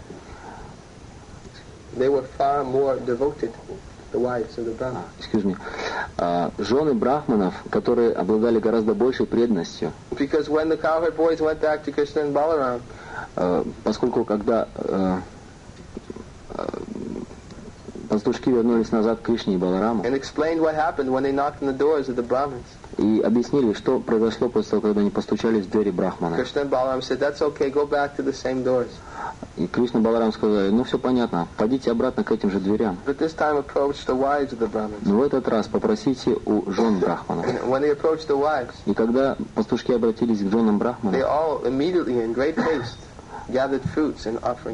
They were far more devoted. The wives of the Brahmins. жены брахманов, которые обладали гораздо большей преданностью. Because when the cowherd boys went back to Krishna and Balaram, поскольку когда пастушки вернулись назад к Кришне и Балараму and explained what happened when they knocked on the doors of the Brahmins, и объяснили, что произошло после того, когда они постучались в двери брахмана. Krishna and Balaram said, "That's okay. Go back to the same doors." И Кришна и Баларам сказали: ну все понятно, пойдите обратно к этим же дверям. But this time approached the wives of the Brahmins. Но в этот раз попросите у жен брахманов. When they approached the wives, И когда пастушки обратились к женам they брахманов, all immediately in great haste gathered fruits and offerings.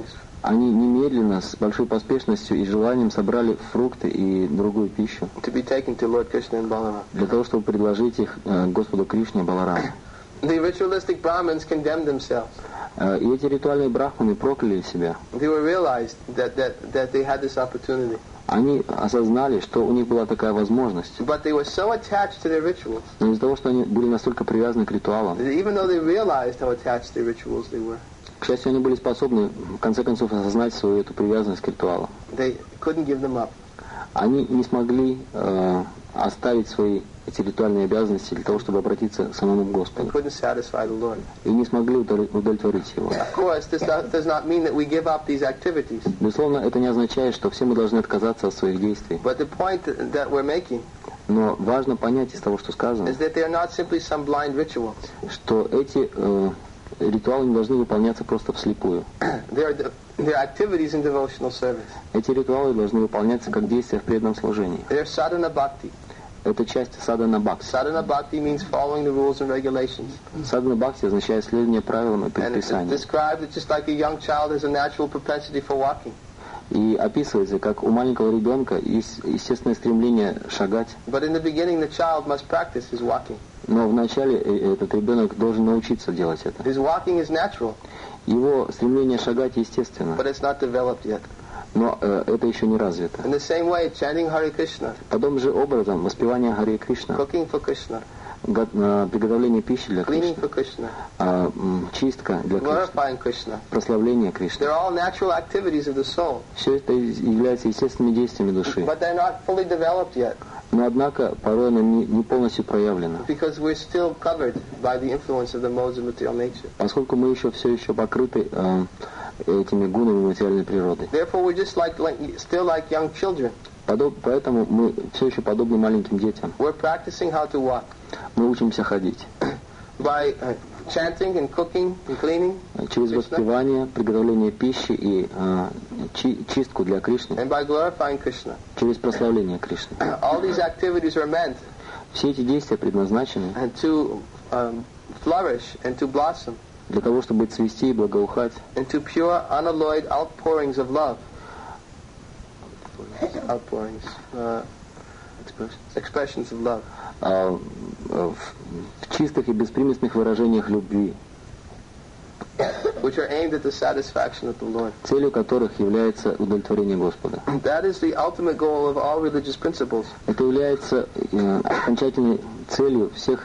Они немедленно, с большой поспешностью и желанием собрали фрукты и другую пищу to be taken to Lord Krishna and Balaram. для того, чтобы предложить их Господу Кришне и Балараму. The ritualistic Brahmins condemned themselves. И эти ритуальные брахманы прокляли себя. They were realized that they had this opportunity. Они осознали, что у них была такая возможность. But they were so attached to their rituals. Но из-за того, что они были настолько привязаны к ритуалам, Even though they realized how attached to their rituals they were, к счастью, они были способны, в конце концов, осознать свою эту привязанность к ритуалам. they couldn't give them up. Они не смогли оставить свои эти ритуальные обязанности для того, чтобы обратиться к самому They Господу. couldn't satisfy the Lord. И не смогли удовлетворить Его. Of course, this does not mean that we give up these activities. Безусловно, это не означает, что все мы должны отказаться от своих действий. But the point that we're making Но важно понять из того, что сказано, is that they are not simply some blind ritual. что эти ритуалы не должны выполняться просто вслепую. They're activities in devotional service. Эти ритуалы должны выполняться как действия в преданном служении. They're sadhana bhakti. Это часть садхана бхакти. Sadhana bhakti means following the rules and regulations. Садхана бхакти означает следование правилам и And it's предписаниям. described that just like a young child has a natural propensity for walking. И описывается, как у маленького ребенка есть естественное стремление шагать, But in the beginning, the child must practice his walking. но вначале этот ребенок должен научиться делать это. His walking is natural, Его стремление шагать естественно, but it's not developed yet. но это еще не развито. In the same way, chanting Hare Krishna, Подобным же образом воспевание Харе Кришна, cooking for Krishna, приготовление пищи для cleaning Кришны, for Krishna, чистка для Кришны, glorifying Krishna. прославление Кришны. They're all natural activities of the soul, Все это является естественными действиями души. but they're not fully developed yet Но однако порой оно не полностью проявлено, because we're still covered by the influence of the modes of material nature. поскольку мы все еще покрыты этими гунами материальной природы. Therefore, we're just still like young children. Поэтому мы все еще подобны маленьким детям. We're practicing how to walk Мы учимся ходить by chanting and cooking and cleaning через Krishna, воспевание, приготовление пищи и чистку для Кришны, and by glorifying Krishna. через прославление Кришны. All these activities are meant Все эти действия предназначены to flourish and to blossom для того, чтобы цвести и благоухать into pure, unalloyed outpourings of love. Outpourings, expressions of love. в чистых и беспримесных выражениях любви, which are aimed at the satisfaction of the Lord. целью которых является удовлетворение Господа. That is the ultimate goal of all religious principles. Это является окончательной целью всех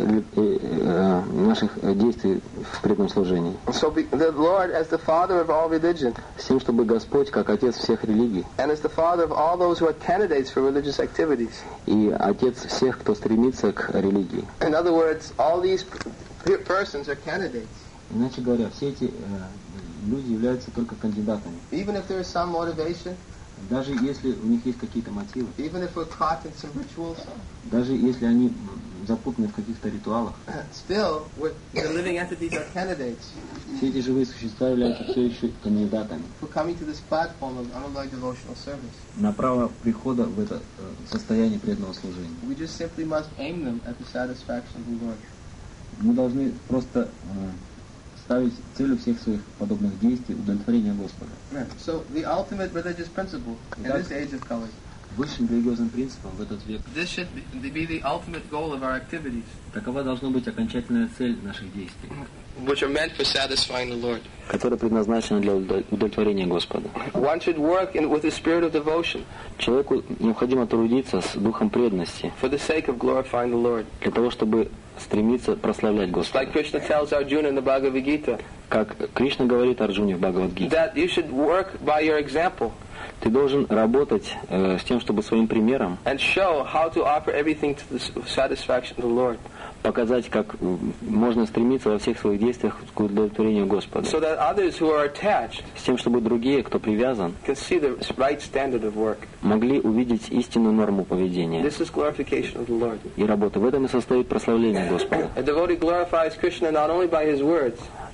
наших действий в преданном служении. So the Lord, as the Father of all religion, С тем, чтобы Господь, как Отец всех религий, and as the Father of all those who are candidates for religious activities. и Отец всех, кто стремится к религии. In other words, all these persons are candidates. Иначе говоря, все эти люди являются только кандидатами. Even if there is some motivation, Даже если у них есть какие-то мотивы, even if we're caught in some rituals, даже если они запутаны в каких-то ритуалах, still the living entities are candidates все эти живые существа являются все еще кандидатами for coming to this platform of unalloyed devotional service. на право прихода в это состояние преданного служения. We just simply must aim them at the satisfaction of the Lord. Мы должны просто ставить целью всех своих подобных действий удовлетворение Господа. So the ultimate religious principle in this age of Kali, Высшим религиозным принципом в этот век this should be the ultimate goal of our activities, такова должна быть окончательная цель наших действий, which are meant for satisfying the Lord. которая предназначена для удовлетворения Господа. One should work with a spirit of devotion Человеку необходимо трудиться с духом преданности for the sake of glorifying the Lord. для того, чтобы стремиться прославлять Господа. Like Krishna tells Arjuna in the Bhagavad Gita, Как Кришна говорит Арджуне в Бхагавад-гите, that you should work by your example ты должен работать с тем, чтобы своим примером and show how to offer everything to the satisfaction of the Lord, показать, как можно стремиться во всех своих действиях к удовлетворению Господа. so that others who are attached С тем, чтобы другие, кто привязан, can see the right standard of work. могли увидеть истинную норму поведения This is glorification of the Lord. и работы. В этом и состоит прославление Господа. A devotee glorifies Krishna not only by his words,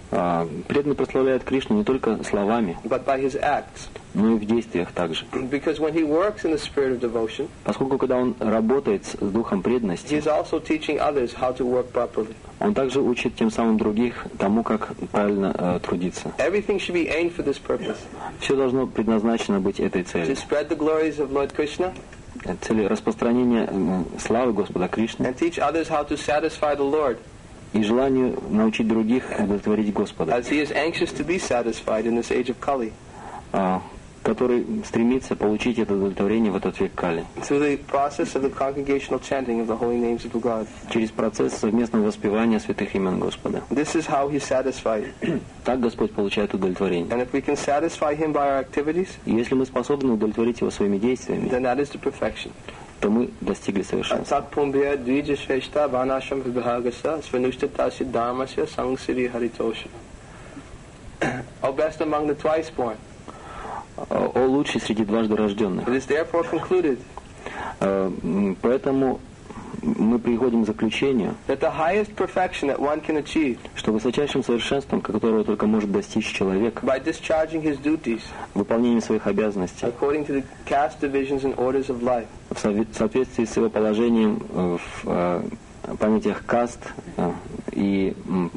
Преданный прославляет Кришну не только словами, but by his acts. но и в действиях также. Because when he works in the spirit of devotion, Поскольку когда он работает с духом he преданности, is also teaching others how to work properly. он также учит тем самым других тому, как правильно трудиться. Everything should be aimed for this purpose. Все должно предназначено быть этой To целью. spread the glories of Lord Krishna Целью распространения славы Господа Кришны and teach others how to satisfy the Lord, и желанию научить других удовлетворить Господа, as he is anxious to be satisfied in this age of Kali. который стремится получить это удовлетворение в этот век Кали. Through the process of the congregational chanting of the holy names of the God. Через процесс совместного воспевания святых имен Господа. This is how he satisfied. Так Господь получает удовлетворение. And if we can satisfy him by our activities, И если мы способны удовлетворить его своими действиями, then that is the perfection. то мы достигли совершенства. Atsapumbhya dvijashveshta vanasham vibhagasa svanushtata dharmasya sangsiri haritosha. O best among the twice born. О лучший среди дважды рожденных. It is therefore concluded Поэтому мы приходим к заключению, that the highest perfection that one can achieve что высочайшим совершенством, которого только может достичь человек, by discharging his duties выполнением своих обязанностей, according to the caste divisions and orders of life, в соответствии с его положением в понятиях каст и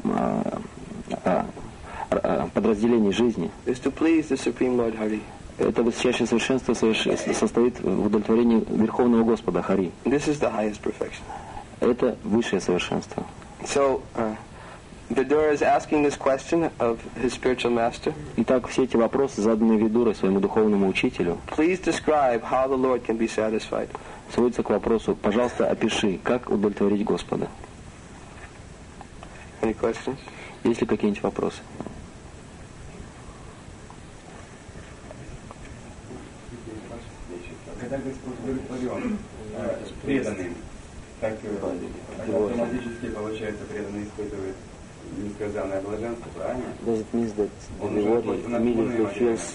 подразделений жизни, is to please the Supreme Lord Hari. это высочайшее совершенство состоит в удовлетворении Верховного Господа Хари. This is the highest perfection. Это высшее совершенство. So, Vidura is asking this question of his spiritual master. Итак, все эти вопросы, заданные Видурой своему духовному учителю, Please describe how the Lord can be satisfied. сводится к вопросу: пожалуйста, опиши, как удовлетворить Господа. Any questions? Есть ли какие-нибудь вопросы? Когда Господь удовлетворен преданным, так автоматически, получается, преданный испытывает несказанное блаженство, правильно? Does it mean that the devotee immediately feels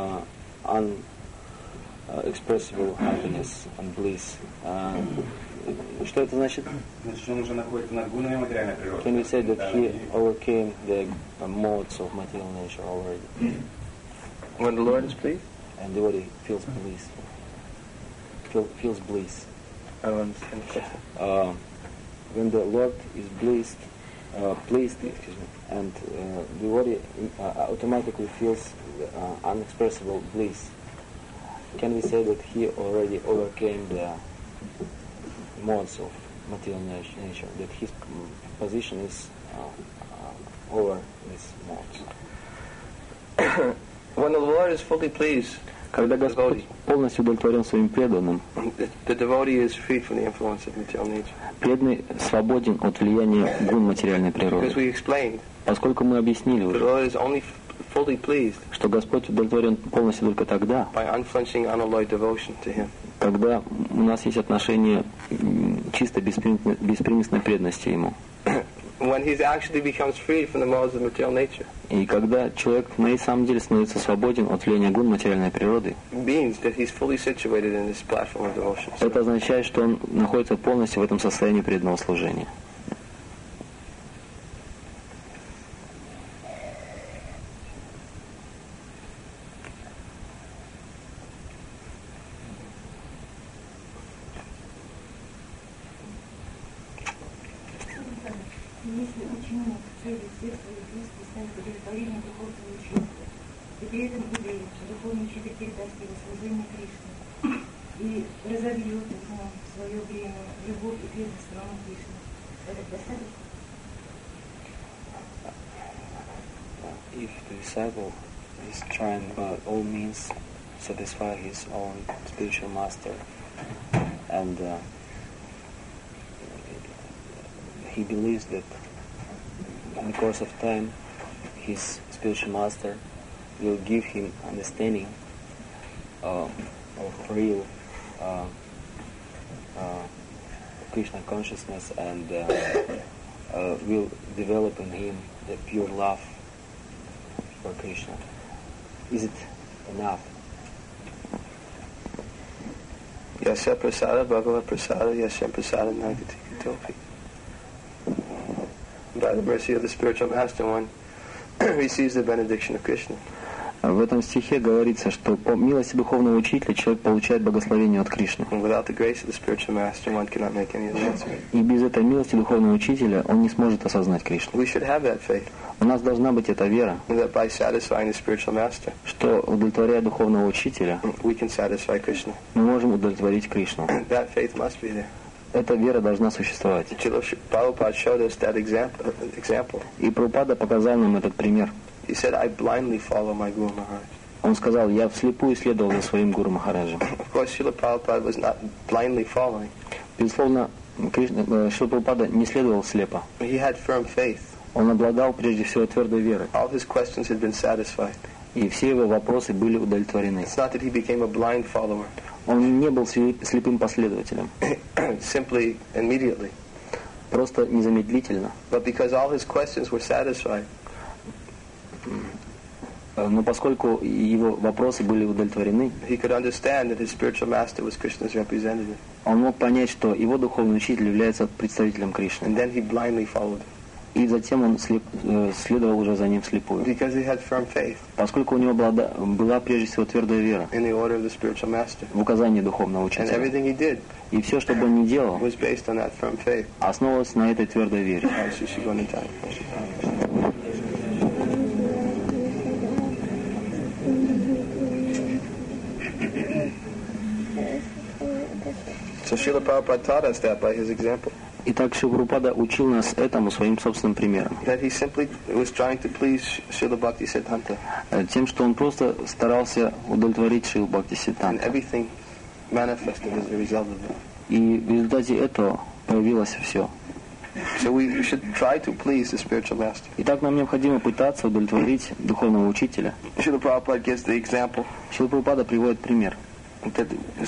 unexpressible happiness and bliss? Что это значит? Значит, он уже находится над гунами материальной природы. Can we say that he overcame the modes of material nature already? When the Lord is pleased? And the devotee feels bliss. Feels bliss. I don't understand the question. When the Lord is pleased, and the devotee automatically feels unexpressible bliss, can we say that he already overcame the modes of material nature, that his position is over these modes? When the Lord is fully pleased, Когда Господь полностью удовлетворен своим преданным, the devotee is freed from the influence of material nature. преданный свободен от влияния гун материальной Because природы. we explained, Поскольку мы объяснили the уже, Lord is only fully pleased что Господь удовлетворен полностью только тогда, by unflinching, unalloyed devotion to Him. когда у нас есть отношение чисто беспримесной преданности Ему. When He actually becomes free from the modes of material nature, И когда человек на самом деле становится свободен от влияния гун материальной природы, means that He's fully situated in this platform of devotion. это означает, что он находится полностью в этом состоянии преданного служения. Если почему целью всех своих действий ставит удовлетворение духовного учителя, и при этом идея, что духовный учитель передаст его служение Кришне и разовьет в нем в свое время любовь и преданность самому Кришне, это достаточно? If the disciple is trying by all means satisfy his own spiritual master, and he believes that in the course of time his spiritual master will give him understanding of real Krishna consciousness, and will develop in him the pure love for Krishna. Is it enough? Yasya prasada bhagavad prasada yasya prasada nagati katopi. By the mercy of the spiritual master, one receives the benediction of Krishna. В этом стихе говорится, что по милости духовного учителя человек получает благословение от Кришны. And without the grace of the spiritual master, one cannot make any advancement. И без этой милости духовного учителя он не сможет осознать Кришну. We should have that faith. У нас должна быть эта вера, That by satisfying the spiritual master, что, удовлетворяя духовного учителя, we can satisfy Krishna. мы можем удовлетворить Кришну. That faith must be there. Эта вера должна существовать. Prabhupada showed us that example. И Прабхупада показал нам этот пример. He said, I blindly follow my Guru Maharaj. Он сказал, я вслепую следовал за своим Гуру Махараджем. Of course, Srila Prabhupada was not blindly following. Безусловно, Шрила Прабхупада не следовал слепо. He had firm faith. Он обладал прежде всего твердой верой. All his questions had been satisfied. И все его вопросы были удовлетворены. It's not that he became a blind follower. Он не был слепым последователем. Simply, immediately. Просто незамедлительно. But because all his questions were satisfied, Но поскольку его вопросы были удовлетворены, he could understand that his spiritual master was Krishna's representative. он мог понять, что его духовный учитель является представителем Кришны. And then he blindly followed. И затем он следовал уже за ним вслепую. Because he had firm faith Поскольку у него была прежде всего твердая вера in the order of the spiritual master. в указании духовного And учителя. everything he did И все, что бы он ни делал, was based on that firm faith. основывалось на этой твердой вере. So Srila Prabhupada taught us that by his example. Итак, Шрила Прабхупада учил нас этому своим собственным примером. That he simply was trying to please Srila Bhaktisiddhanta. Тем, что он просто старался удовлетворить Шрилу And Бхактисиддханту. everything manifested as a result of that. И в результате этого появилось все. So we should try to please the spiritual master. Итак, нам необходимо пытаться удовлетворить духовного учителя. Srila Prabhupada gives the example Шрила Прабхупада приводит пример. that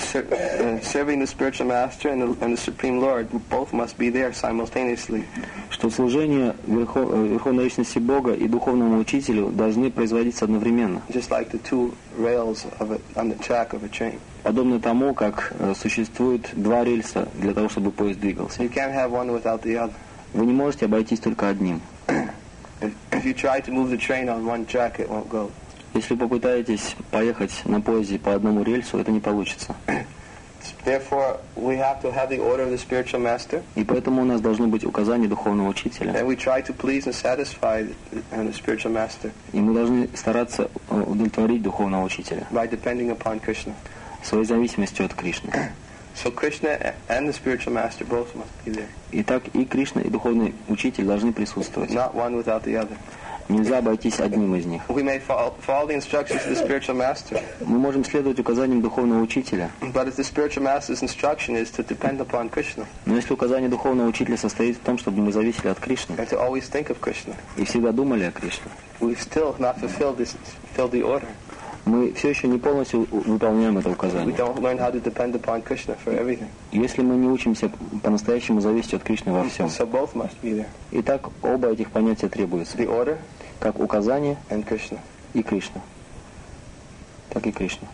serving the spiritual master and the Supreme Lord both must be there simultaneously. Что служение Верховной Личности Бога и духовному учителю должны производиться одновременно. Just like the two rails on the track of a train. Подобно тому, как существует два рельса для того, чтобы поезд двигался. You can't have one without the other. Вы не можете обойтись только одним. If you try to move the train on one track, it won't go. Если попытаетесь поехать на поезде по одному рельсу, это не получится. Therefore, we have to have the order of the spiritual master. И поэтому у нас должно быть указание духовного учителя. And we try to please and satisfy the spiritual master И мы должны стараться удовлетворить духовного учителя by depending upon Krishna. своей зависимостью от Кришны. So Krishna and the spiritual master both must be there. Итак, и Кришна, и духовный учитель должны присутствовать. Not one without the other. Нельзя обойтись одним из них. We may follow the instructions of the spiritual master, Мы можем следовать указаниям духовного учителя, but if the spiritual master's instruction is to depend upon Krishna но если указание духовного учителя состоит в том, чтобы мы зависели от Кришны and to always think of Krishna, и всегда думали о Кришне, we've still not fulfilled the order. мы все еще не полностью выполняем это We указание. don't learn how to depend upon Krishna for everything. Если мы не учимся по-настоящему зависеть от Кришны во всем. So both must be there. Итак, оба этих понятия требуются. The order Как указание and Krishna. и Кришна. Так и Кришна.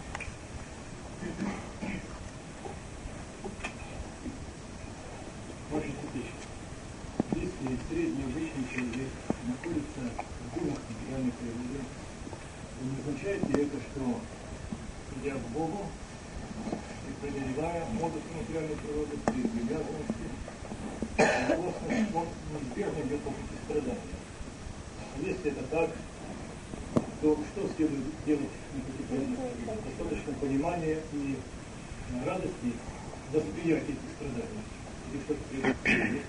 Если средний обычный человек находится в гунах материальной природы, то не означает ли это, что, идя к Богу и преодолевая модус материальной природы, при привязанности, он неизбежно идет по пути страдания? Если это так, то что следует делать на пути преодоления? Достаточно понимания и радости восприятия этих страданий? Или что-то следует?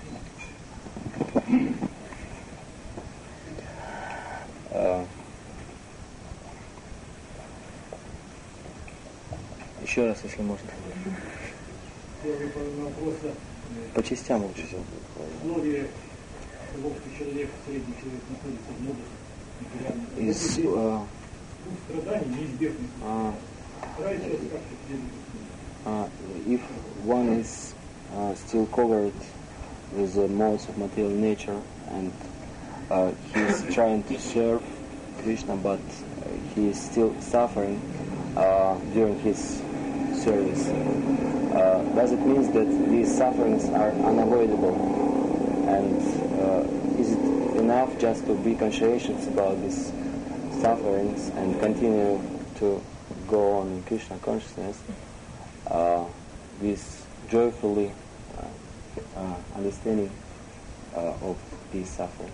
Еще раз, если можно. По частям лучше. Условия того, что человек, средний человек, находится в модах материальных страданий неизбежных. Вторая часть как-то следует. If one is still covered with the modes of material nature and he is trying to serve Krishna, but he is still suffering during his service. Does it mean that these sufferings are unavoidable? And is it enough just to be conscientious about these sufferings and continue to go on in Krishna consciousness with joyfully understanding of these sufferings.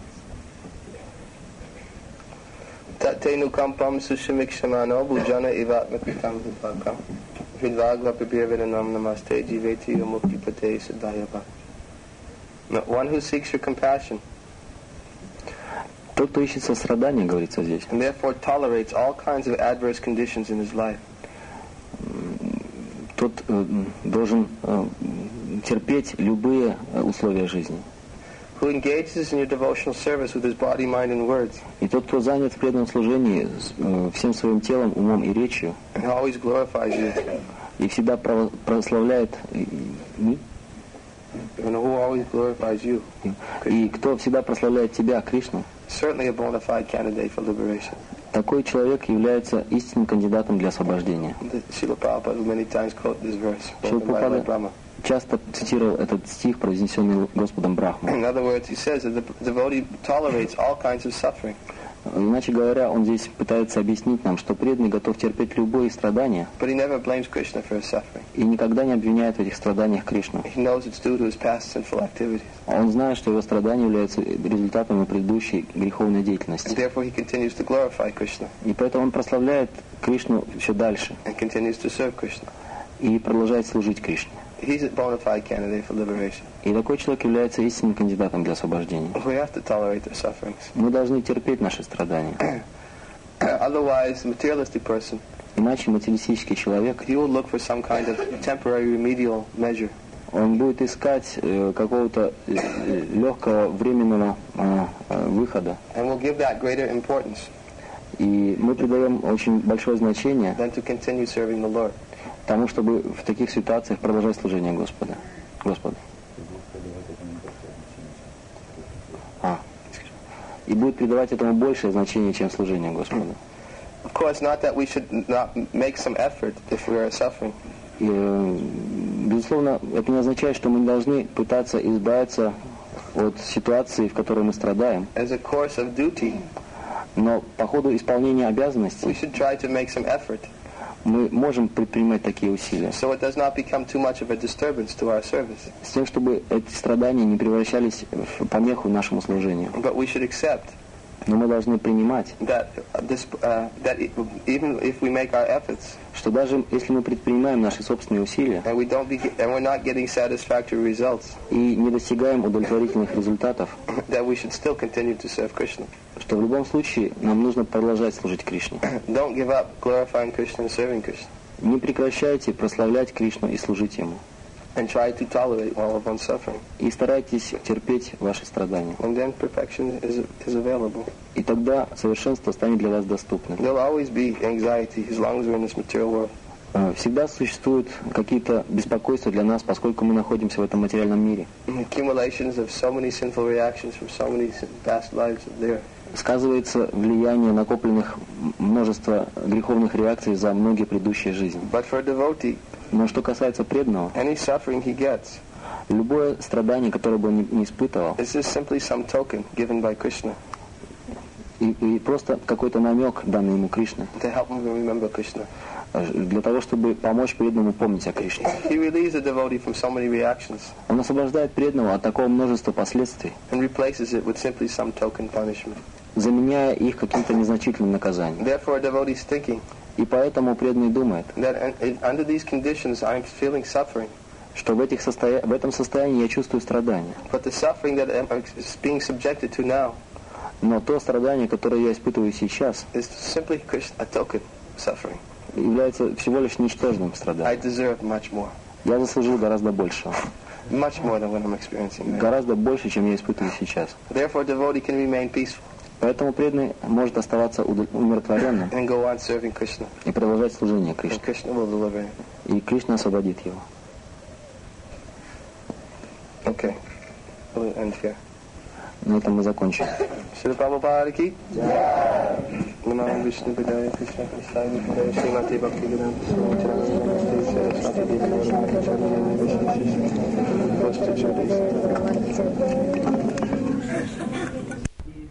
Tatenu kampam sushamikshamano bhujana ivatmakritam vidvakam vidvagva pibirvidanam namaste jiveti muktipate siddhayava. One who seeks your compassion Тот, кто ищет сострадания, говорится здесь, and therefore tolerates all kinds of adverse conditions in his life, тот должен терпеть любые условия жизни. who engages in your devotional service with his body, mind, and words, И тот, кто занят в преданном служении всем своим телом, умом и речью, and always glorifies you, и всегда прославляет, and who always glorifies you, и кто всегда прославляет тебя, Кришну, certainly a bona fide candidate for liberation. такой человек является истинным кандидатом для освобождения. Srila Prabhupada many times quote this verse, Шрила quoted by Прабхупада Brahma. часто цитировал этот стих, произнесенный Господом Брахмой. In other words, he says that the devotee tolerates all kinds of suffering, Иначе говоря, он здесь пытается объяснить нам, что преданный готов терпеть любые страдания but he never blames Krishna for his suffering. и никогда не обвиняет в этих страданиях Кришну. He knows it's due to his past sinful activities, Он знает, что его страдания являются результатом его предыдущей греховной and деятельности. therefore he continues to glorify Krishna И поэтому он прославляет Кришну все дальше and continues to serve Krishna. и продолжает служить Кришне. He's a bona fide candidate for liberation. И такой человек является истинным кандидатом для освобождения. We have to tolerate their sufferings. Мы должны терпеть наши страдания. Otherwise, the materialistic person, Иначе материалистический человек, he will look for some kind of temporary remedial measure, он будет искать какого-то легкого временного выхода. and will give that greater importance И мы придаем очень большое значение than to continue serving the Lord. тому, чтобы в таких ситуациях продолжать служение Господу. И будет придавать этому большее значение, чем служение Господу. Of course, not that we should not make some effort if we are suffering. И, безусловно, это не означает, что мы не должны пытаться избавиться от ситуации, в которой мы страдаем. As a course of duty, Но по ходу исполнения we обязанностей should try to make some effort мы можем предпринимать такие усилия, so it does not become too much of a disturbance to our service. с тем, чтобы эти страдания не превращались в помеху нашему служению. But we should accept Но мы должны принимать, that even if we make our efforts что даже если мы предпринимаем наши собственные усилия and we're not getting satisfactory results, и не достигаем удовлетворительных результатов, that we should still continue to serve Krishna. что в любом случае нам нужно продолжать служить Кришне. Don't give up glorifying Krishna and serving Krishna, Не прекращайте прославлять Кришну и служить Ему. and try to tolerate all of one's suffering. И старайтесь терпеть ваши страдания. And then perfection is available. И тогда совершенство станет для вас доступным. There'll always be anxiety as long as we're in this material world. Всегда существуют какие-то беспокойства для нас, поскольку мы находимся в этом материальном мире. Accumulations of so many sinful reactions from so many past lives there. Сказывается влияние накопленных множества греховных реакций за многие предыдущие жизни. But for a devotee, Но что касается преданного, any suffering he gets любое страдание, которое бы он не испытывал, is just simply some token given by Krishna и просто какой-то намек, данный ему Кришной, to help him remember Krishna. для того, чтобы помочь преданному помнить о Кришне. He relieves the devotee from so many reactions Он освобождает преданного от такого множества последствий, and replaces it with simply some token punishment. заменяя их каким-то незначительным наказанием. Therefore, a devotee is thinking И поэтому преданный думает, that under these conditions I'm feeling suffering, что в этом состоянии я чувствую страдания. but the suffering that I'm being subjected to now Но то страдание, которое я испытываю сейчас, is simply a token suffering. является всего лишь ничтожным I страданием. deserve much more. Я заслужил гораздо большего. Much more than what I'm experiencing now. Гораздо больше, чем я испытываю сейчас. Therefore, a devotee can remain peaceful Поэтому преданный может оставаться умиротворенным and go on serving Krishna. и продолжать служение And Кришне. Krishna will deliver him. И Кришна освободит его. Okay. We'll end here. На этом мы закончим. Shri Prabhupada ki Namah Vishnu Padaya Krishna Krishna Padaya Srimati Bhakti Vedanta Swami Namaste Saraswati Devi Namaste Vishnu Vishnu Vishnu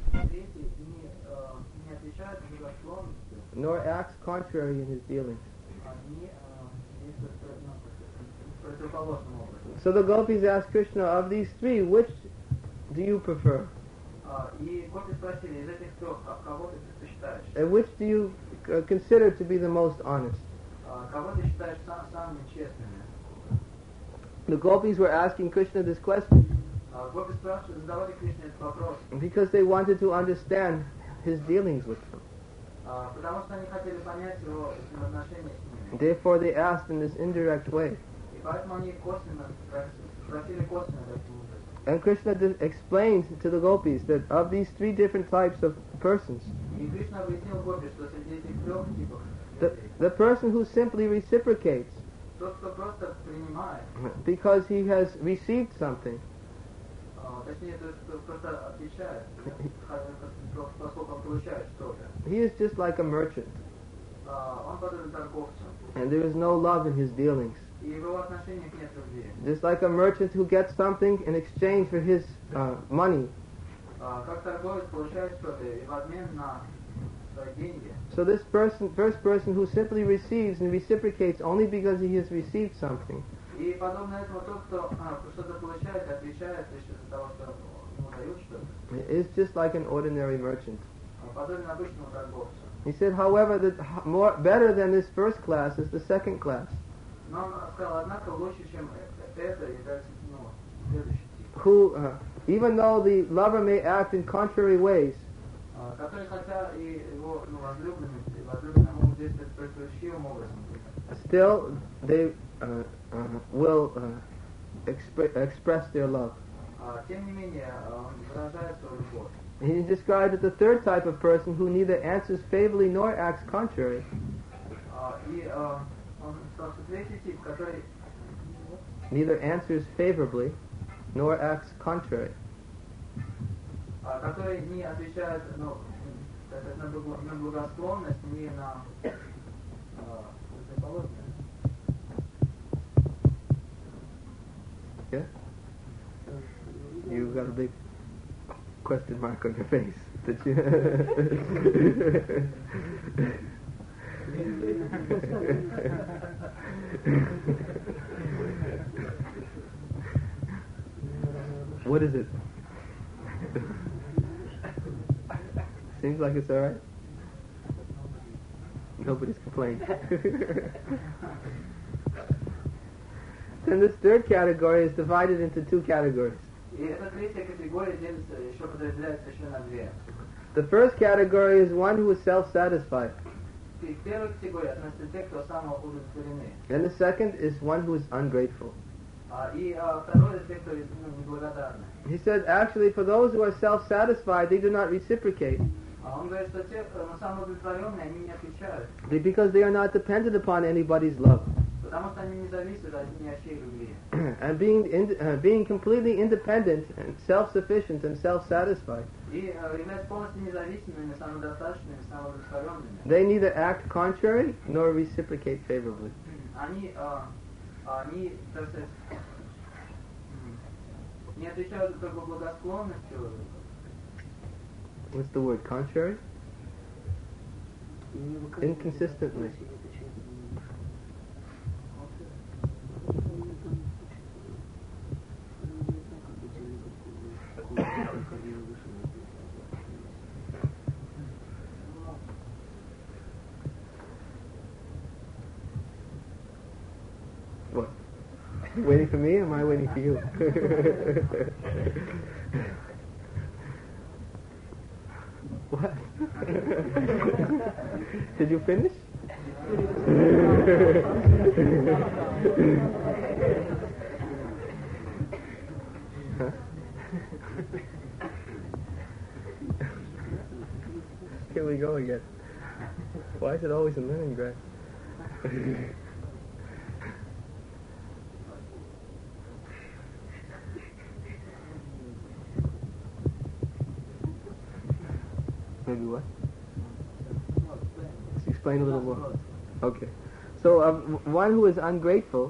nor acts contrary in his dealings. Они действуют противоположным образом. So the gopis asked Krishna, of these three, which do you prefer? И гопи спросили, из этих трех, кого ты предпочитаешь? And which do you consider to be the most honest? Кого ты считаешь самыми честными? The gopis were asking Krishna this question Гопи спрашивали, задавали Кришне этот вопрос, because they wanted to understand his dealings with them. потому что они хотели понять его взаимоотношения с ними. Therefore they asked in this indirect way. И поэтому они косвенно спросили косвенно таким образом. And Krishna explained to the gopis that of these three different types of persons, И Кришна объяснил гопи, что среди этих трех типов the person who simply reciprocates тот, кто просто принимает, because he has received something, точнее, то, что просто отвечает, поскольку он получает что-то. he is just like a merchant, Он подобен торговцу, and there is no love in his dealings. и в его отношениях нет любви. Just like a merchant who gets something in exchange for his money. Как торговец получает что-то и в обмен на свои деньги. So this first person who simply receives and reciprocates only because he has received something, И подобно этому тот, кто что-то получает, отвечает лишь из-за того, что ему дают что-то, is just like an ordinary merchant. подобен обычному торговцу. He said, however, that better than this first class is the second class, Но он сказал, однако лучше, чем это, и дальше, следующий тип. who, even though the lover may act in contrary ways, Который, хотя и его возлюбленные могут действовать противоречивым образом, still they will express their love. тем не менее, он выражает свою любовь. He described that the third type of person who neither answers favorably nor acts contrary И он сказал, что третий тип, который neither answers favorably nor acts contrary. Который не отвечает на благосклонность, не на противоположность. Yeah? You got a big question mark on your face. Did you? What is it? Seems like it's alright. Nobody's complaining. Then this third category is divided into two categories. И эта третья категория делится, еще подразделяется еще на две. The first category is one who is self-satisfied. К первой категории относятся те, кто самоудовлетворены. And the second is one who is ungrateful. И второе – те, кто неблагодарны. He said, actually, for those who are self-satisfied, they do not reciprocate. Он говорит, что те, кто самоудовлетворенные, они не отвечают, Because they are not dependent upon anybody's love. потому что они не зависят ни от чьей любви. And being completely independent and self-sufficient and self-satisfied, И являются полностью независимыми, самодостаточными, самоудовлетворенными. they neither act contrary nor reciprocate favorably. Они, так сказать, не отвечают как бы благосклонностью. What's the word? Contrary? Inconsistently. What? You waiting for me or am I waiting for you? What? Did you finish? Huh? Here we go again. Why is it always in Leningrad? Maybe what? Let's explain a little more. Okay. So one who is ungrateful,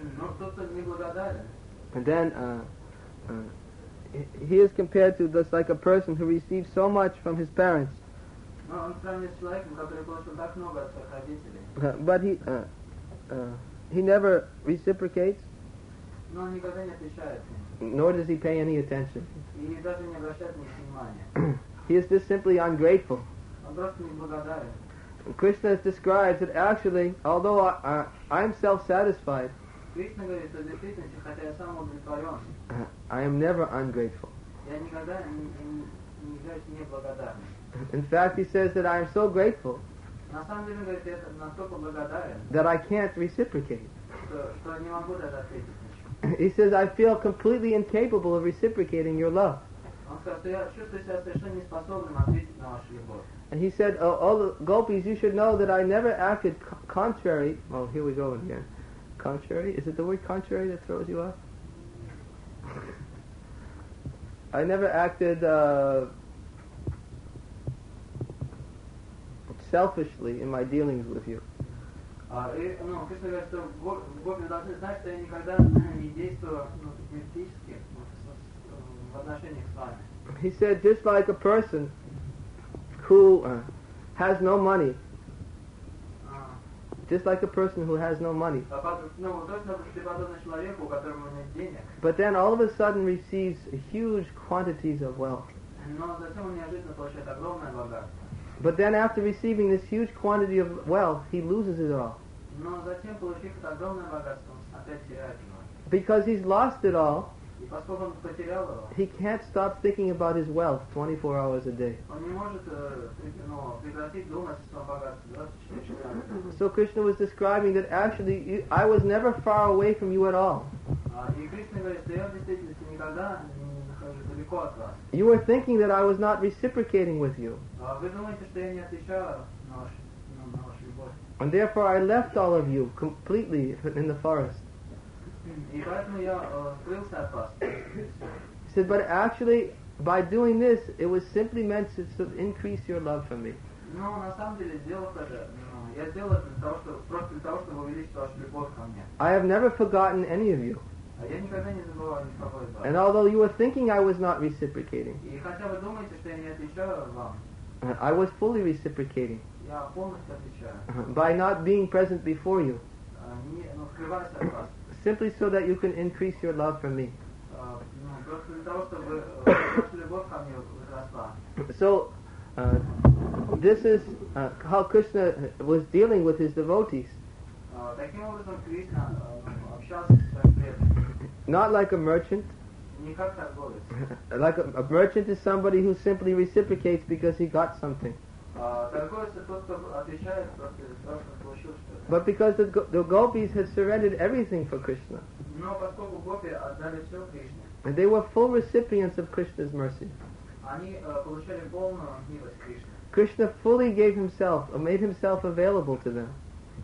and then he is compared to just like a person who receives so much from his parents, Но он сравнивает с человеком, который получил так много от своих родителей. But he never reciprocates, Но он никогда не отвечает им. nor does he pay any attention. И даже не обращает на них внимания. He is just simply ungrateful. Он просто неблагодарен. Krishna describes that actually, although I'm self-satisfied, Кришна говорит, что в действительности, хотя я сам удовлетворен, I am never ungrateful. я никогда не являюсь неблагодарным. In fact, he says that I am so grateful На самом деле, говорит, я настолько благодарен, that I can't reciprocate. что не могу даже ответить ничего. He says, I feel completely incapable of reciprocating your love. Он сказал, что я чувствую себя совершенно неспособным ответить на вашу любовь. And he said, oh the gopis, you should know that I never acted contrary. Oh, here we go again. Contrary? Is it the word contrary that throws you off? I never acted selfishly in my dealings with you. Кришна говорит, что гопи должны знать, что я никогда не действую эгоистически в отношениях с вами. He said, just like a person who has no money, just like a person who has no money, but then all of a sudden receives huge quantities of wealth. But then after receiving this huge quantity of wealth, he loses it all. Because he's lost it all, he can't stop thinking about his wealth 24 hours a day. So Krishna was describing that actually I was never far away from you at all. You were thinking that I was not reciprocating with you. And therefore I left all of you completely in the forest. He said, but actually, by doing this, it was simply meant to increase your love for me. I have never forgotten any of you. And although you were thinking I was not reciprocating, I was fully reciprocating by not being present before you, simply so that you can increase your love for me. So, this is how Krishna was dealing with his devotees. Not like a merchant. Like a merchant is somebody who simply reciprocates because he got something. But because the gopis had surrendered everything for Krishna, and they were full recipients of Krishna's mercy. Krishna fully gave himself, or made himself available to them.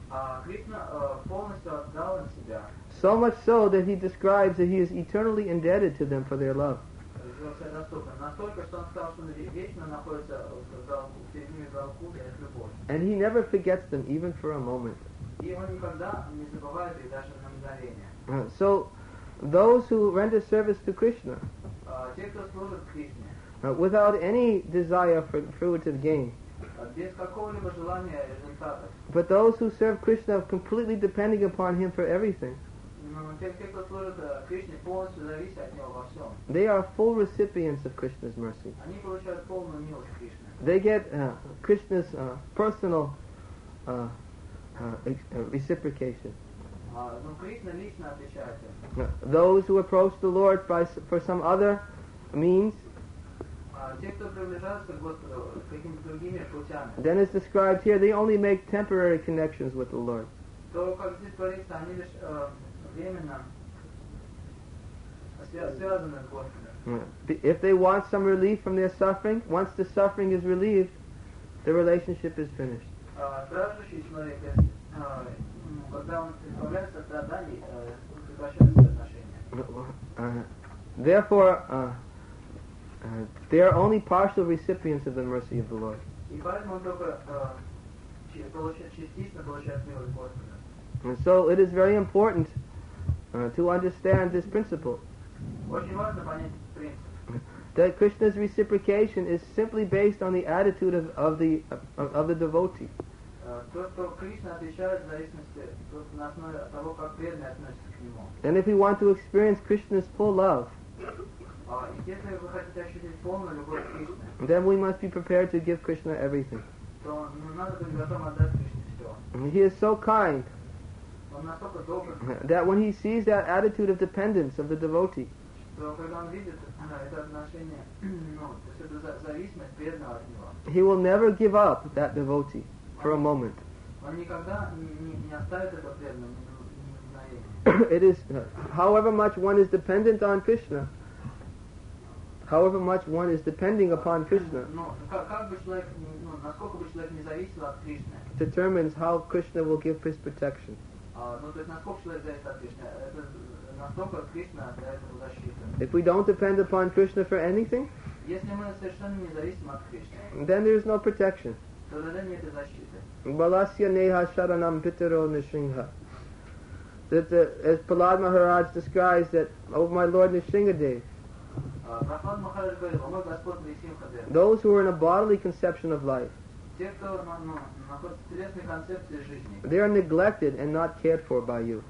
So much so that he describes that he is eternally indebted to them for their love. And he never forgets them even for a moment. So, those who render service to Krishna without any desire for fruitive gain, but those who serve Krishna completely depending upon him for everything, they are full recipients of Krishna's mercy. They get Krishna's personal reciprocation. Those who approach the Lord for some other means, then it's described here, they only make temporary connections with the Lord. If they want some relief from their suffering, once the suffering is relieved, the relationship is finished. Therefore, they are only partial recipients of the mercy of the Lord. And so it is very important that Krishna's reciprocation is simply based on the attitude of the devotee. То, что Кришна отвечает в зависимости на основе того, как преданные относятся к нему. And if we want to experience Krishna's full love, Если вы хотите ощутить полную любовь к Кришне, then we must be prepared to give Krishna everything. то надо быть готовым отдать Кришне все. He is so kind Он настолько добр, that when he sees that attitude of dependence of the devotee, что когда он видит это отношение, то есть эту зависимость преданного от него, he will never give up that devotee for a moment. он никогда не оставит этого преданного ни на мгновение. It is, however much one is dependent on Krishna, however much one is depending upon Krishna, Но как бы человек, насколько бы человек не зависел от Кришны, determines how Krishna will give his protection. то есть насколько человек зависит от Кришны, это настолько Кришна дает ему защиту. If we don't depend upon Krishna for anything, Если мы совершенно не зависим от Кришны, then there is no protection. то тогда нет и защиты. Balasya neha sharanam pitaro nishingha. That as Prahlad Maharaj describes that, oh my Lord Nishingadev, Прохлад Махарадж говорил, о мой Господь Нрисимхадев, those who are in a bodily conception of life, те, кто находится в телесной концепции жизни, they are neglected and not cared for by you.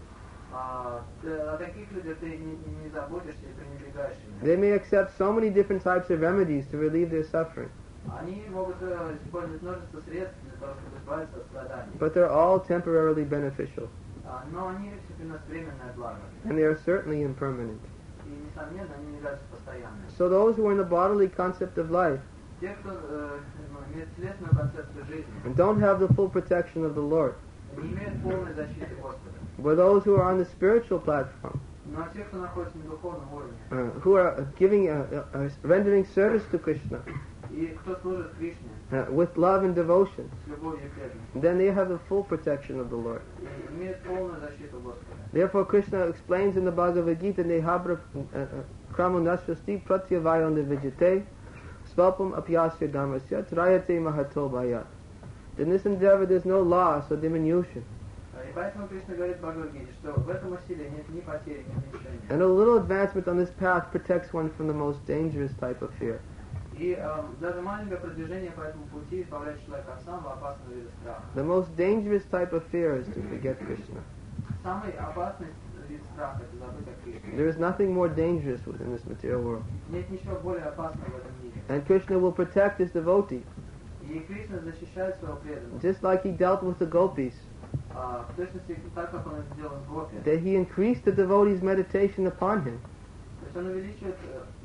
о таких людях ты не заботишься и пренебрегаешь ими. They may accept so many different types of remedies to relieve their suffering, Они могут использовать множество средств для того, чтобы избавиться от страданий. but they're all temporarily beneficial, Но они все приносят временное благо. and they are certainly impermanent. И, несомненно, они не являются постоянными. So those who are in the bodily concept of life Те, кто имеет телесную концепцию жизни, and don't have the full protection of the Lord, не имеют полной защиты Господа. but those who are on the spiritual platform, Но те, кто находится на духовном уровне, who are giving, rendering service to Krishna и кто служит Кришне with love and devotion, с любовью и преданностью, then they have the full protection of the Lord. и имеют полную защиту Господа. Therefore, Krishna explains in the Bhagavad Gita, Nehabra kramunashasti pratyavayon vijite svapam apyasya dharmasya trayate mahato bhayat. In this endeavor, there's no loss or diminution. И поэтому Кришна говорит в Бхагавад-гите, что в этом усилии нет ни потери, ни уменьшения. And a little advancement on this path protects one from the most dangerous type of fear. И даже маленькое продвижение по этому пути избавляет человека от самого опасного вида страха. The most dangerous type of fear is to forget Krishna. Самый опасный вид страха – это забыть о Кришне. There is nothing more dangerous within this material world. Нет ничего более опасного в этом мире. And Krishna will protect his devotee, И Кришна защищает своего преданного. just like he dealt with the gopis. В точности так, как он это сделал с Гопи. That he increased the devotee's meditation upon him То есть он увеличивает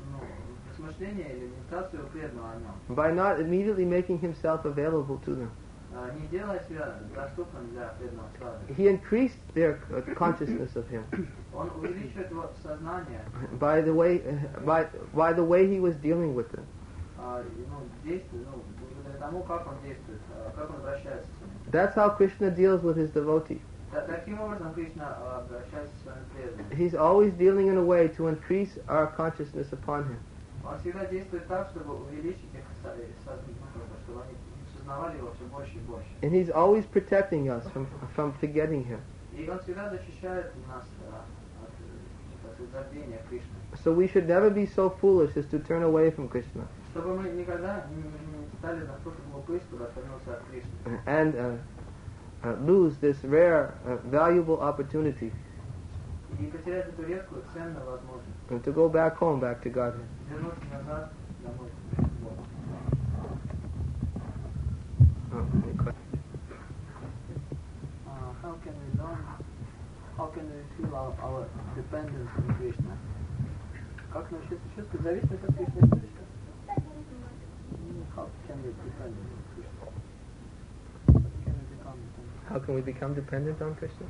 размышление или медитацию преданного о нем. by not immediately making himself available to them. Не делая себя доступным для преданного сразу. He increased their consciousness of him Он увеличивает его сознание, by the way he was dealing with them. действует, благодаря тому, как он действует, как он обращается с ними. That's how Krishna deals with his devotee. Таким образом Кришна обращается с своим преданным. He's always dealing in a way to increase our consciousness upon him. Он всегда действует так, чтобы увеличить их чтобы они сознавали его все больше и больше. And he's always protecting us from forgetting him. И он всегда защищает нас от забвения Кришны. So we should never be so foolish as to turn away from Krishna Чтобы мы никогда не стали настолько глупы, чтобы отвернуться от Кришны. and lose this rare, valuable opportunity И потерять эту редкую, ценную возможность. to go back home, back to Godhead. Вернуться назад домой. How can we feel our dependence on Krishna? Как научиться чувствовать зависимость от Кришны? How can we depend on Krishna? How can we become dependent on Krishna?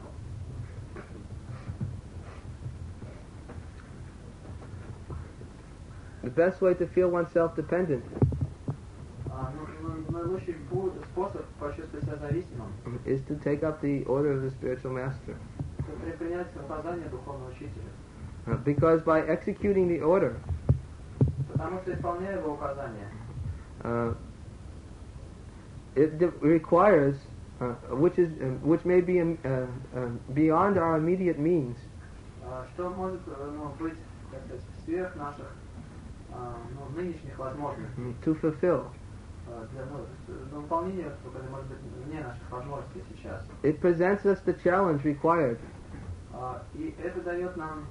The best way to feel oneself dependent Наилучший способ почувствовать себя зависимым – is to take up the order of the spiritual master. это принять указания духовного учителя. Because by executing the order, Потому что исполняя его указания, it requires, which may be beyond our immediate means, что может быть, так сказать, сверх наших нынешних возможностей. To fulfill. Для выполнения, которое может быть вне наших возможностей сейчас. It presents us the challenge required. И это дает нам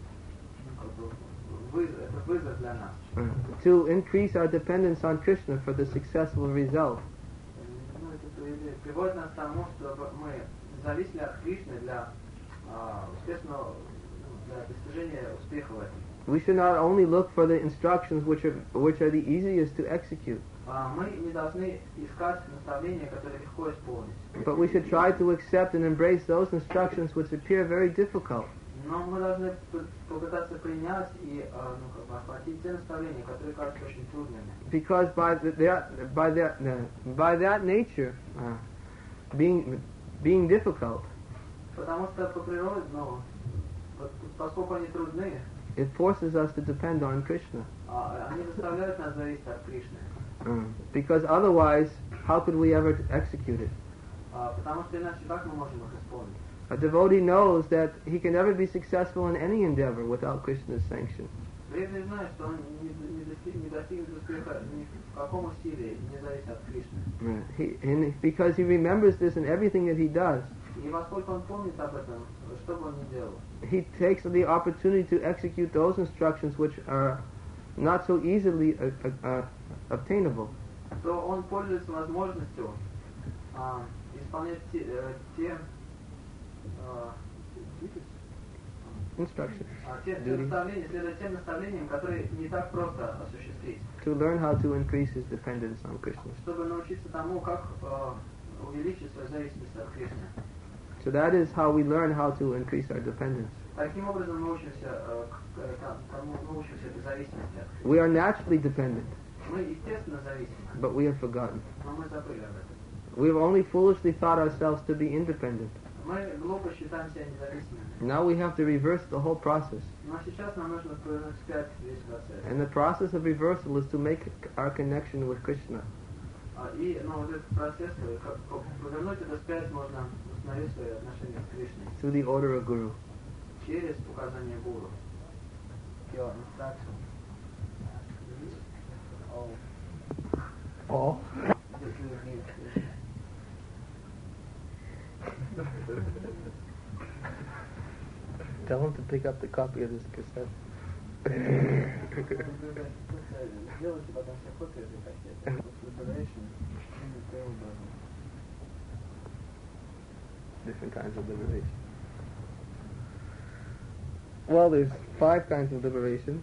вызов для нас. To increase our dependence on Krishna for the successful result. Это приводит нас к тому, чтобы мы зависели от Кришны для успешного, для достижения успеха в этом. We should not only look for the instructions which are the easiest to execute. Мы не должны искать наставления, которые легко исполнить. But we should try to accept and embrace those instructions which appear very difficult. Но мы должны попытаться принять и охватить те наставления, которые кажутся очень трудными. Because by that nature, being difficult, Потому что по природе, поскольку они трудны, it forces us to depend on Krishna. Они заставляют нас зависеть от Кришны. Because otherwise, how could we ever execute it? Потому что иначе как мы можем их исполнить? A devotee knows that he can never be successful in any endeavor without Krishna's sanction. Преданный знает, что он не достигнет успеха ни в каком усилии, не зависит от Кришны. Because he remembers this in everything that he does. И поскольку он помнит об этом, что бы он ни делал, he takes the opportunity to execute those instructions which are not so easily obtainable. то он пользуется возможностью исполнять те instructions, следовать тем наставлениям, которые не так просто осуществить. To learn how to increase his dependence on Krishna. Чтобы научиться тому, как увеличить свою зависимость от Кришны. So that is how we learn how to increase our dependence. Таким образом мы учимся этой зависимости. We are naturally dependent, Мы естественно зависимы, but we have forgotten. но мы забыли об этом. We have only foolishly thought ourselves to be independent. Мы глупо считаем себя независимыми. Now we have to reverse the whole process. Но сейчас нам нужно повернуть вспять весь процесс. And the process of reversal is to make our connection with Krishna. И вот этот процесс, повернуть это вспять, можно установить свои отношения с Кришной. Through the order of Guru. Через указание гуру. Your instruction. All? Tell him to pick up the copy of this cassette. Different kinds of liberation. Well, there's 5 kinds of liberation.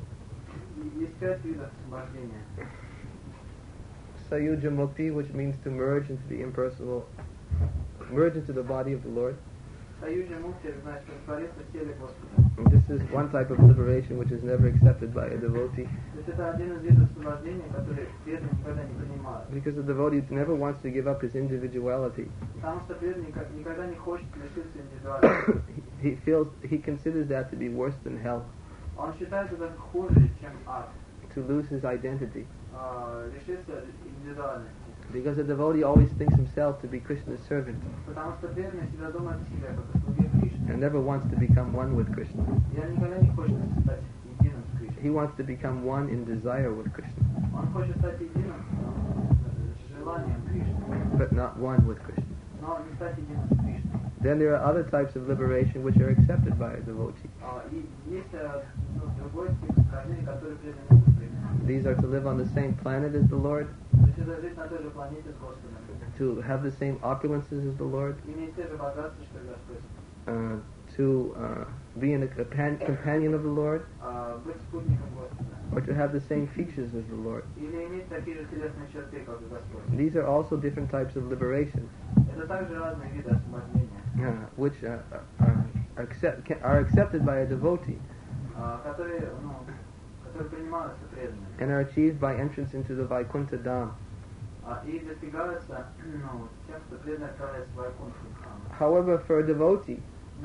Sayuja Mukti, which means to merge into the impersonal, merge into the body of the Lord. This is one type of liberation which is never accepted by a devotee. Because the devotee never wants to give up his individuality. He considers that to be worse than hell. To lose his identity. Because the devotee always thinks himself to be Krishna's servant. And never wants to become one with Krishna. He wants to become one in desire with Krishna. But not one with Krishna. Then there are other types of liberation which are accepted by a devotee. These are to live on the same planet as the Lord, to have the same opulences as the Lord, to be a companion of the Lord, or to have the same features as the Lord. These are also different types of liberation, which are accepted by a devotee and are achieved by entrance into the Vaikuntha Dham. However, for a devotee,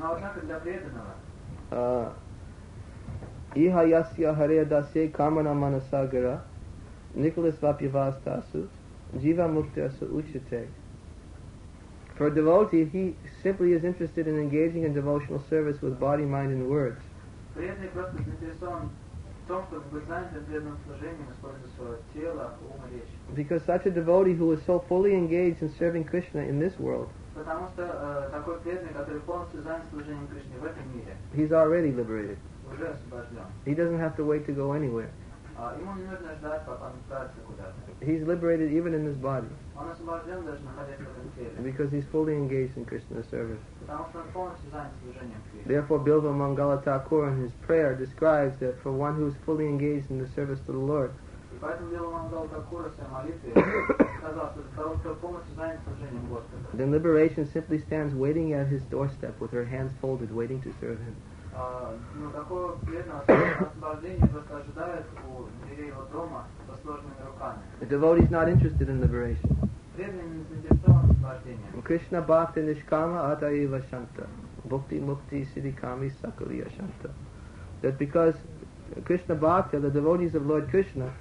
Iha yasya hare dasye kamana manasagara Nicholas Vapyavastasu Jiva Muktasu Uchate. For a devotee, he simply is interested in engaging in devotional service with body, mind, and words. том, чтобы быть занятым преданным служением, используя свое тело, ум и речь. Because such a devotee who is so fully engaged in serving Krishna in this world, Потому что такой преданный, который полностью занят служением Кришне в этом мире, he's already liberated. уже освобожден. He doesn't have to wait to go anywhere. Ему не нужно ждать, пока он отправится куда-то. He's liberated even in his body Он освобожден, даже находясь в этом теле. because he's fully engaged in Krishna's service. Потому что он полностью занят служением Кришне. Therefore, Bilva Mangala Thakur in his prayer describes that for one who is fully engaged in the service to the Lord, И поэтому Билва Мангала Такура в своей молитве сказал, что для того, кто полностью занят служением Господа, then liberation simply stands waiting at his doorstep with her hands folded, waiting to serve him. Такого преданного освобождения просто ожидает у дверей его дома со сложными руками. The devotee is not interested in liberation. Преданный не заинтересован в освобождении. Krishna Bhakti Nishkama Ataiva Shanta. Bhukti Mukti Siddhikami Sakaliya Shanta. That because Krishna Bhakti, the devotees of Lord Krishna,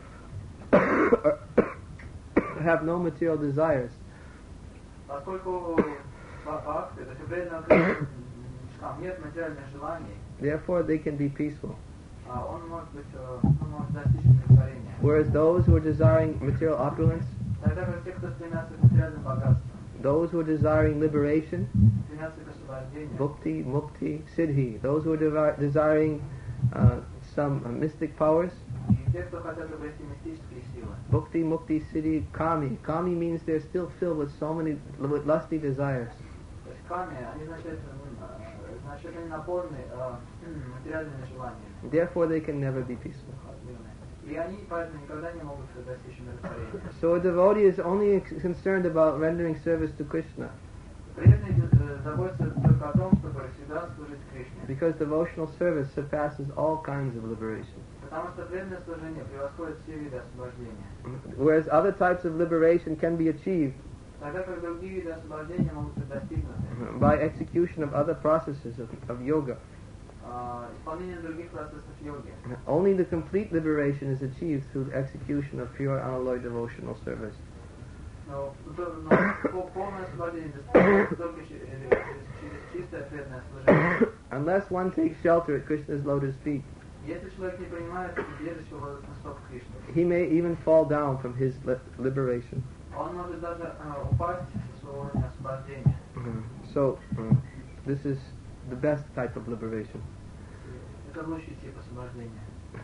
have no material desires, Поскольку бхакти, то есть у преданного Кришны нет материальных желаний, therefore they can be peaceful. он может достичь удовлетворения. Whereas those who are desiring material opulence, Тогда как те, кто стремятся к материальным богатствам, those who are desiring liberation, стремятся к освобождению, Bhukti, Mukti, Siddhi, those who are desiring some mystic powers, и те, кто хотят обрести мистические силы, Bhukti, Mukti, Siddhi, Kami. Kami means they're still filled with so many with lusty desires. то есть ками, они значит они наполнены материальными желаниями. Therefore they can never be peaceful. И они поэтому никогда не могут достичь умиротворения. So a devotee is only concerned about rendering service to Krishna, Преданный заботится только о том, чтобы всегда служить Кришне. because devotional service surpasses all kinds of liberation. Потому что преданное служение превосходит все виды освобождения. Whereas other types of liberation can be achieved Тогда как другие виды освобождения могут быть достигнуты by execution of other processes of yoga. Исполнением других процессов йоги. Only the complete liberation is achieved through the execution of pure unalloyed devotional service. Но полное освобождение достигается только через чистое преданное служение. Unless one takes shelter at Krishna's lotus feet, Если человек не принимает убежище у лотосных стоп Кришны, he may even fall down from his liberation. он может даже упасть со своего уровня освобождения. So, this is the best type of liberation. Это лучший тип освобождения.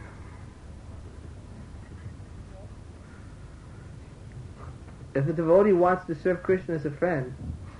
If a devotee wants to serve Krishna as a friend,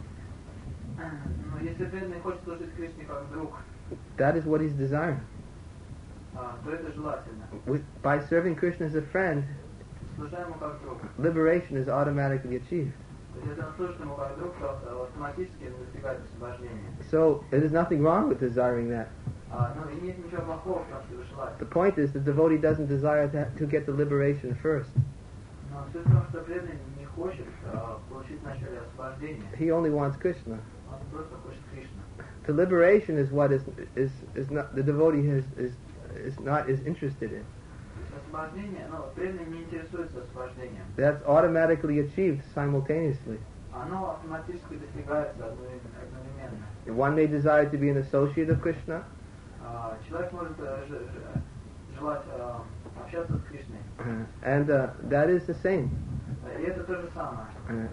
Но если преданный хочет служить Кришне как друг, that is what he's desiring. то это желательно. By serving Krishna as a friend, Служа ему как друг. liberation is automatically achieved. То есть если он служит ему как друг, то автоматически он достигает освобождения. So, there's nothing wrong with desiring that. Но и нет ничего плохого в том, что вы желаете. The point is, the devotee doesn't desire to get the liberation first. Но суть в том, что преданный не хочет получить вначале освобождение. He only wants Krishna. Он просто хочет Кришну. The liberation is what is not the devotee is interested in. Освобождение, преданный не интересуется освобождением. That's automatically achieved simultaneously. Оно автоматически достигается одновременно. One may desire to be an associate of Krishna, Человек может желать общаться с Кришной. and that is the same И это то же самое,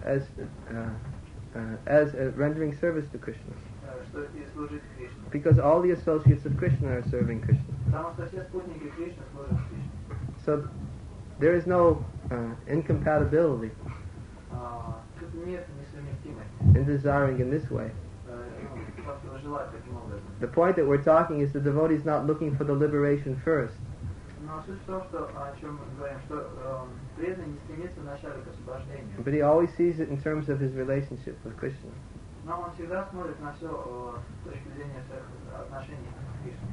as rendering service to Krishna, что и служить Кришне. because all the associates of Krishna are serving Krishna. Потому что все спутники Кришны служат Кришне. So there is no incompatibility Тут нет несовместимости. in desiring in this way. Просто желать таким образом. The point that we're talking is the devotee is not looking for the liberation first. Но суть в том, что, о чем мы говорим, что преданный не стремится вначале к освобождению. But he always sees it in terms of his relationship with Krishna. Но он всегда смотрит на все с точки зрения своих отношений с Кришной.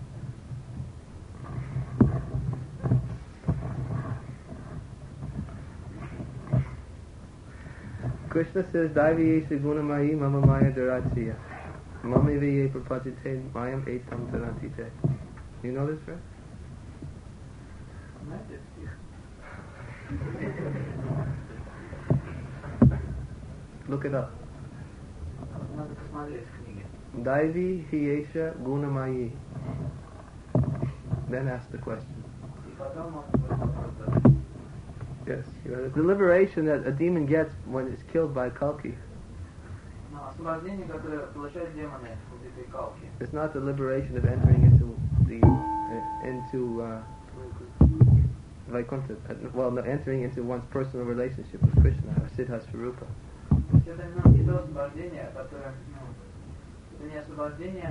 Krishna says, Daiviye Sigunamayi Mama Maya Daratsiya. Mami Viye Prapatite Mayam Etam Taratite. You know this verse? Знаете, стих? Look it up. Надо посмотреть в книге. Daivi Hiyesha Gunamayi. then ask the question. И потом он будет вопрос задать. Yes. The liberation that a demon gets when it's killed by Kalki Но освобождение, которое получают демоны, убитые Калки, is not the liberation of entering into Vaikuntha. Well, no, entering into one's personal relationship with Krishna or Siddha Swarupa. то есть это не то освобождение, которое, это не освобождение,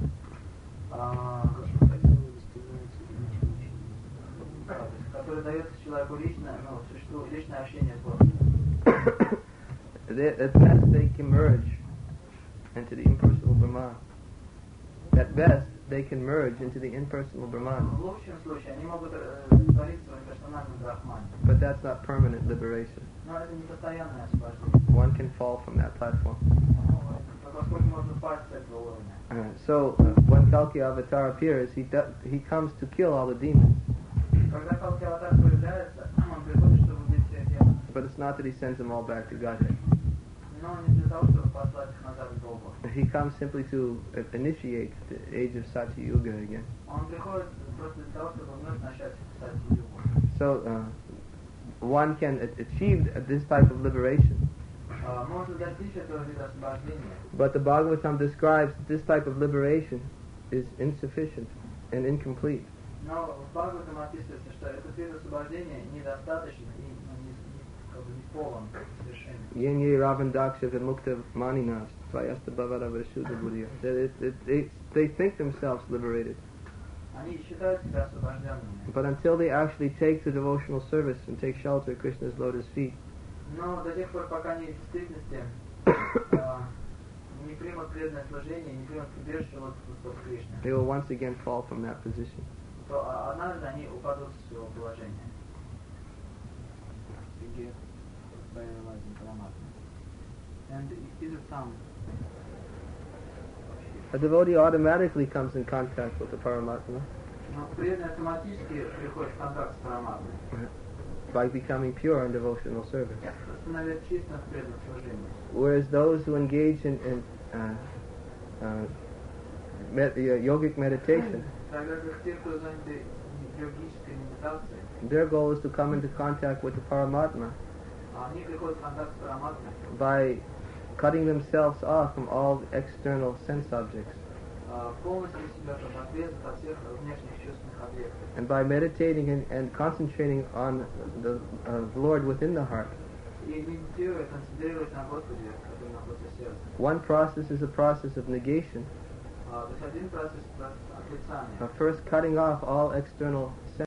которое дается человеку лично, существу личное общение с Богом. At best, they can merge into the impersonal Brahman. At best, they can merge into the impersonal Brahman. В лучшем случае они могут раствориться в имперсональном брахмане. But that's not permanent liberation. Но это не постоянное освобождение. One can fall from that platform. Поскольку можно упасть с этого уровня. So, when Kalki Avatar appears, he comes to kill all the demons. Когда Калки Аватар появляется, он приходит, чтобы убить всех демонов. But it's not that he sends them all back to Godhead. Но не для того, чтобы послать их назад в Богу. He comes simply to initiate the age of Satyuga again. Он приходит просто для того, чтобы вновь начать писать югу. So, one can achieve this type of liberation. Можно достичь этого вида освобождения. But the Bhagavatam describes this type of liberation is insufficient and incomplete. Но в Бхагаватам описывается, что этот вид освобождения недостаточно и не полон совершенно. Yenye Ravandaksha Vimukta Maninas Svayasta Bhavara Vashuddha Buddhya. They think themselves liberated. Они считают себя освобожденными. But until they actually take to devotional service and take shelter at Krishna's lotus feet, Но до тех пор, пока они в действительности не примут преданное служение, не примут убежище от Кришны, they will once again fall from that position. то однажды они упадут с своего положения. And is it some? A devotee automatically comes in contact with the Paramatma Но преданный автоматически приходит в контакт с Параматмой, by becoming pure in devotional service. становясь чистым в преданном служении. Whereas those who engage in yogic meditation, Тогда как те, кто заняты йогической медитацией, their goal is to come into contact with the Paramatma они приходят в контакт с Параматмой, by cutting themselves off from all external sense objects, полностью себя отрезать от всех внешних чувственных объектов. and by meditating and concentrating on the Lord within the heart. И медитируя, концентрируясь на Господе, который находится в сердце. One process is a process of negation, То есть один процесс отрицания. first cutting off all external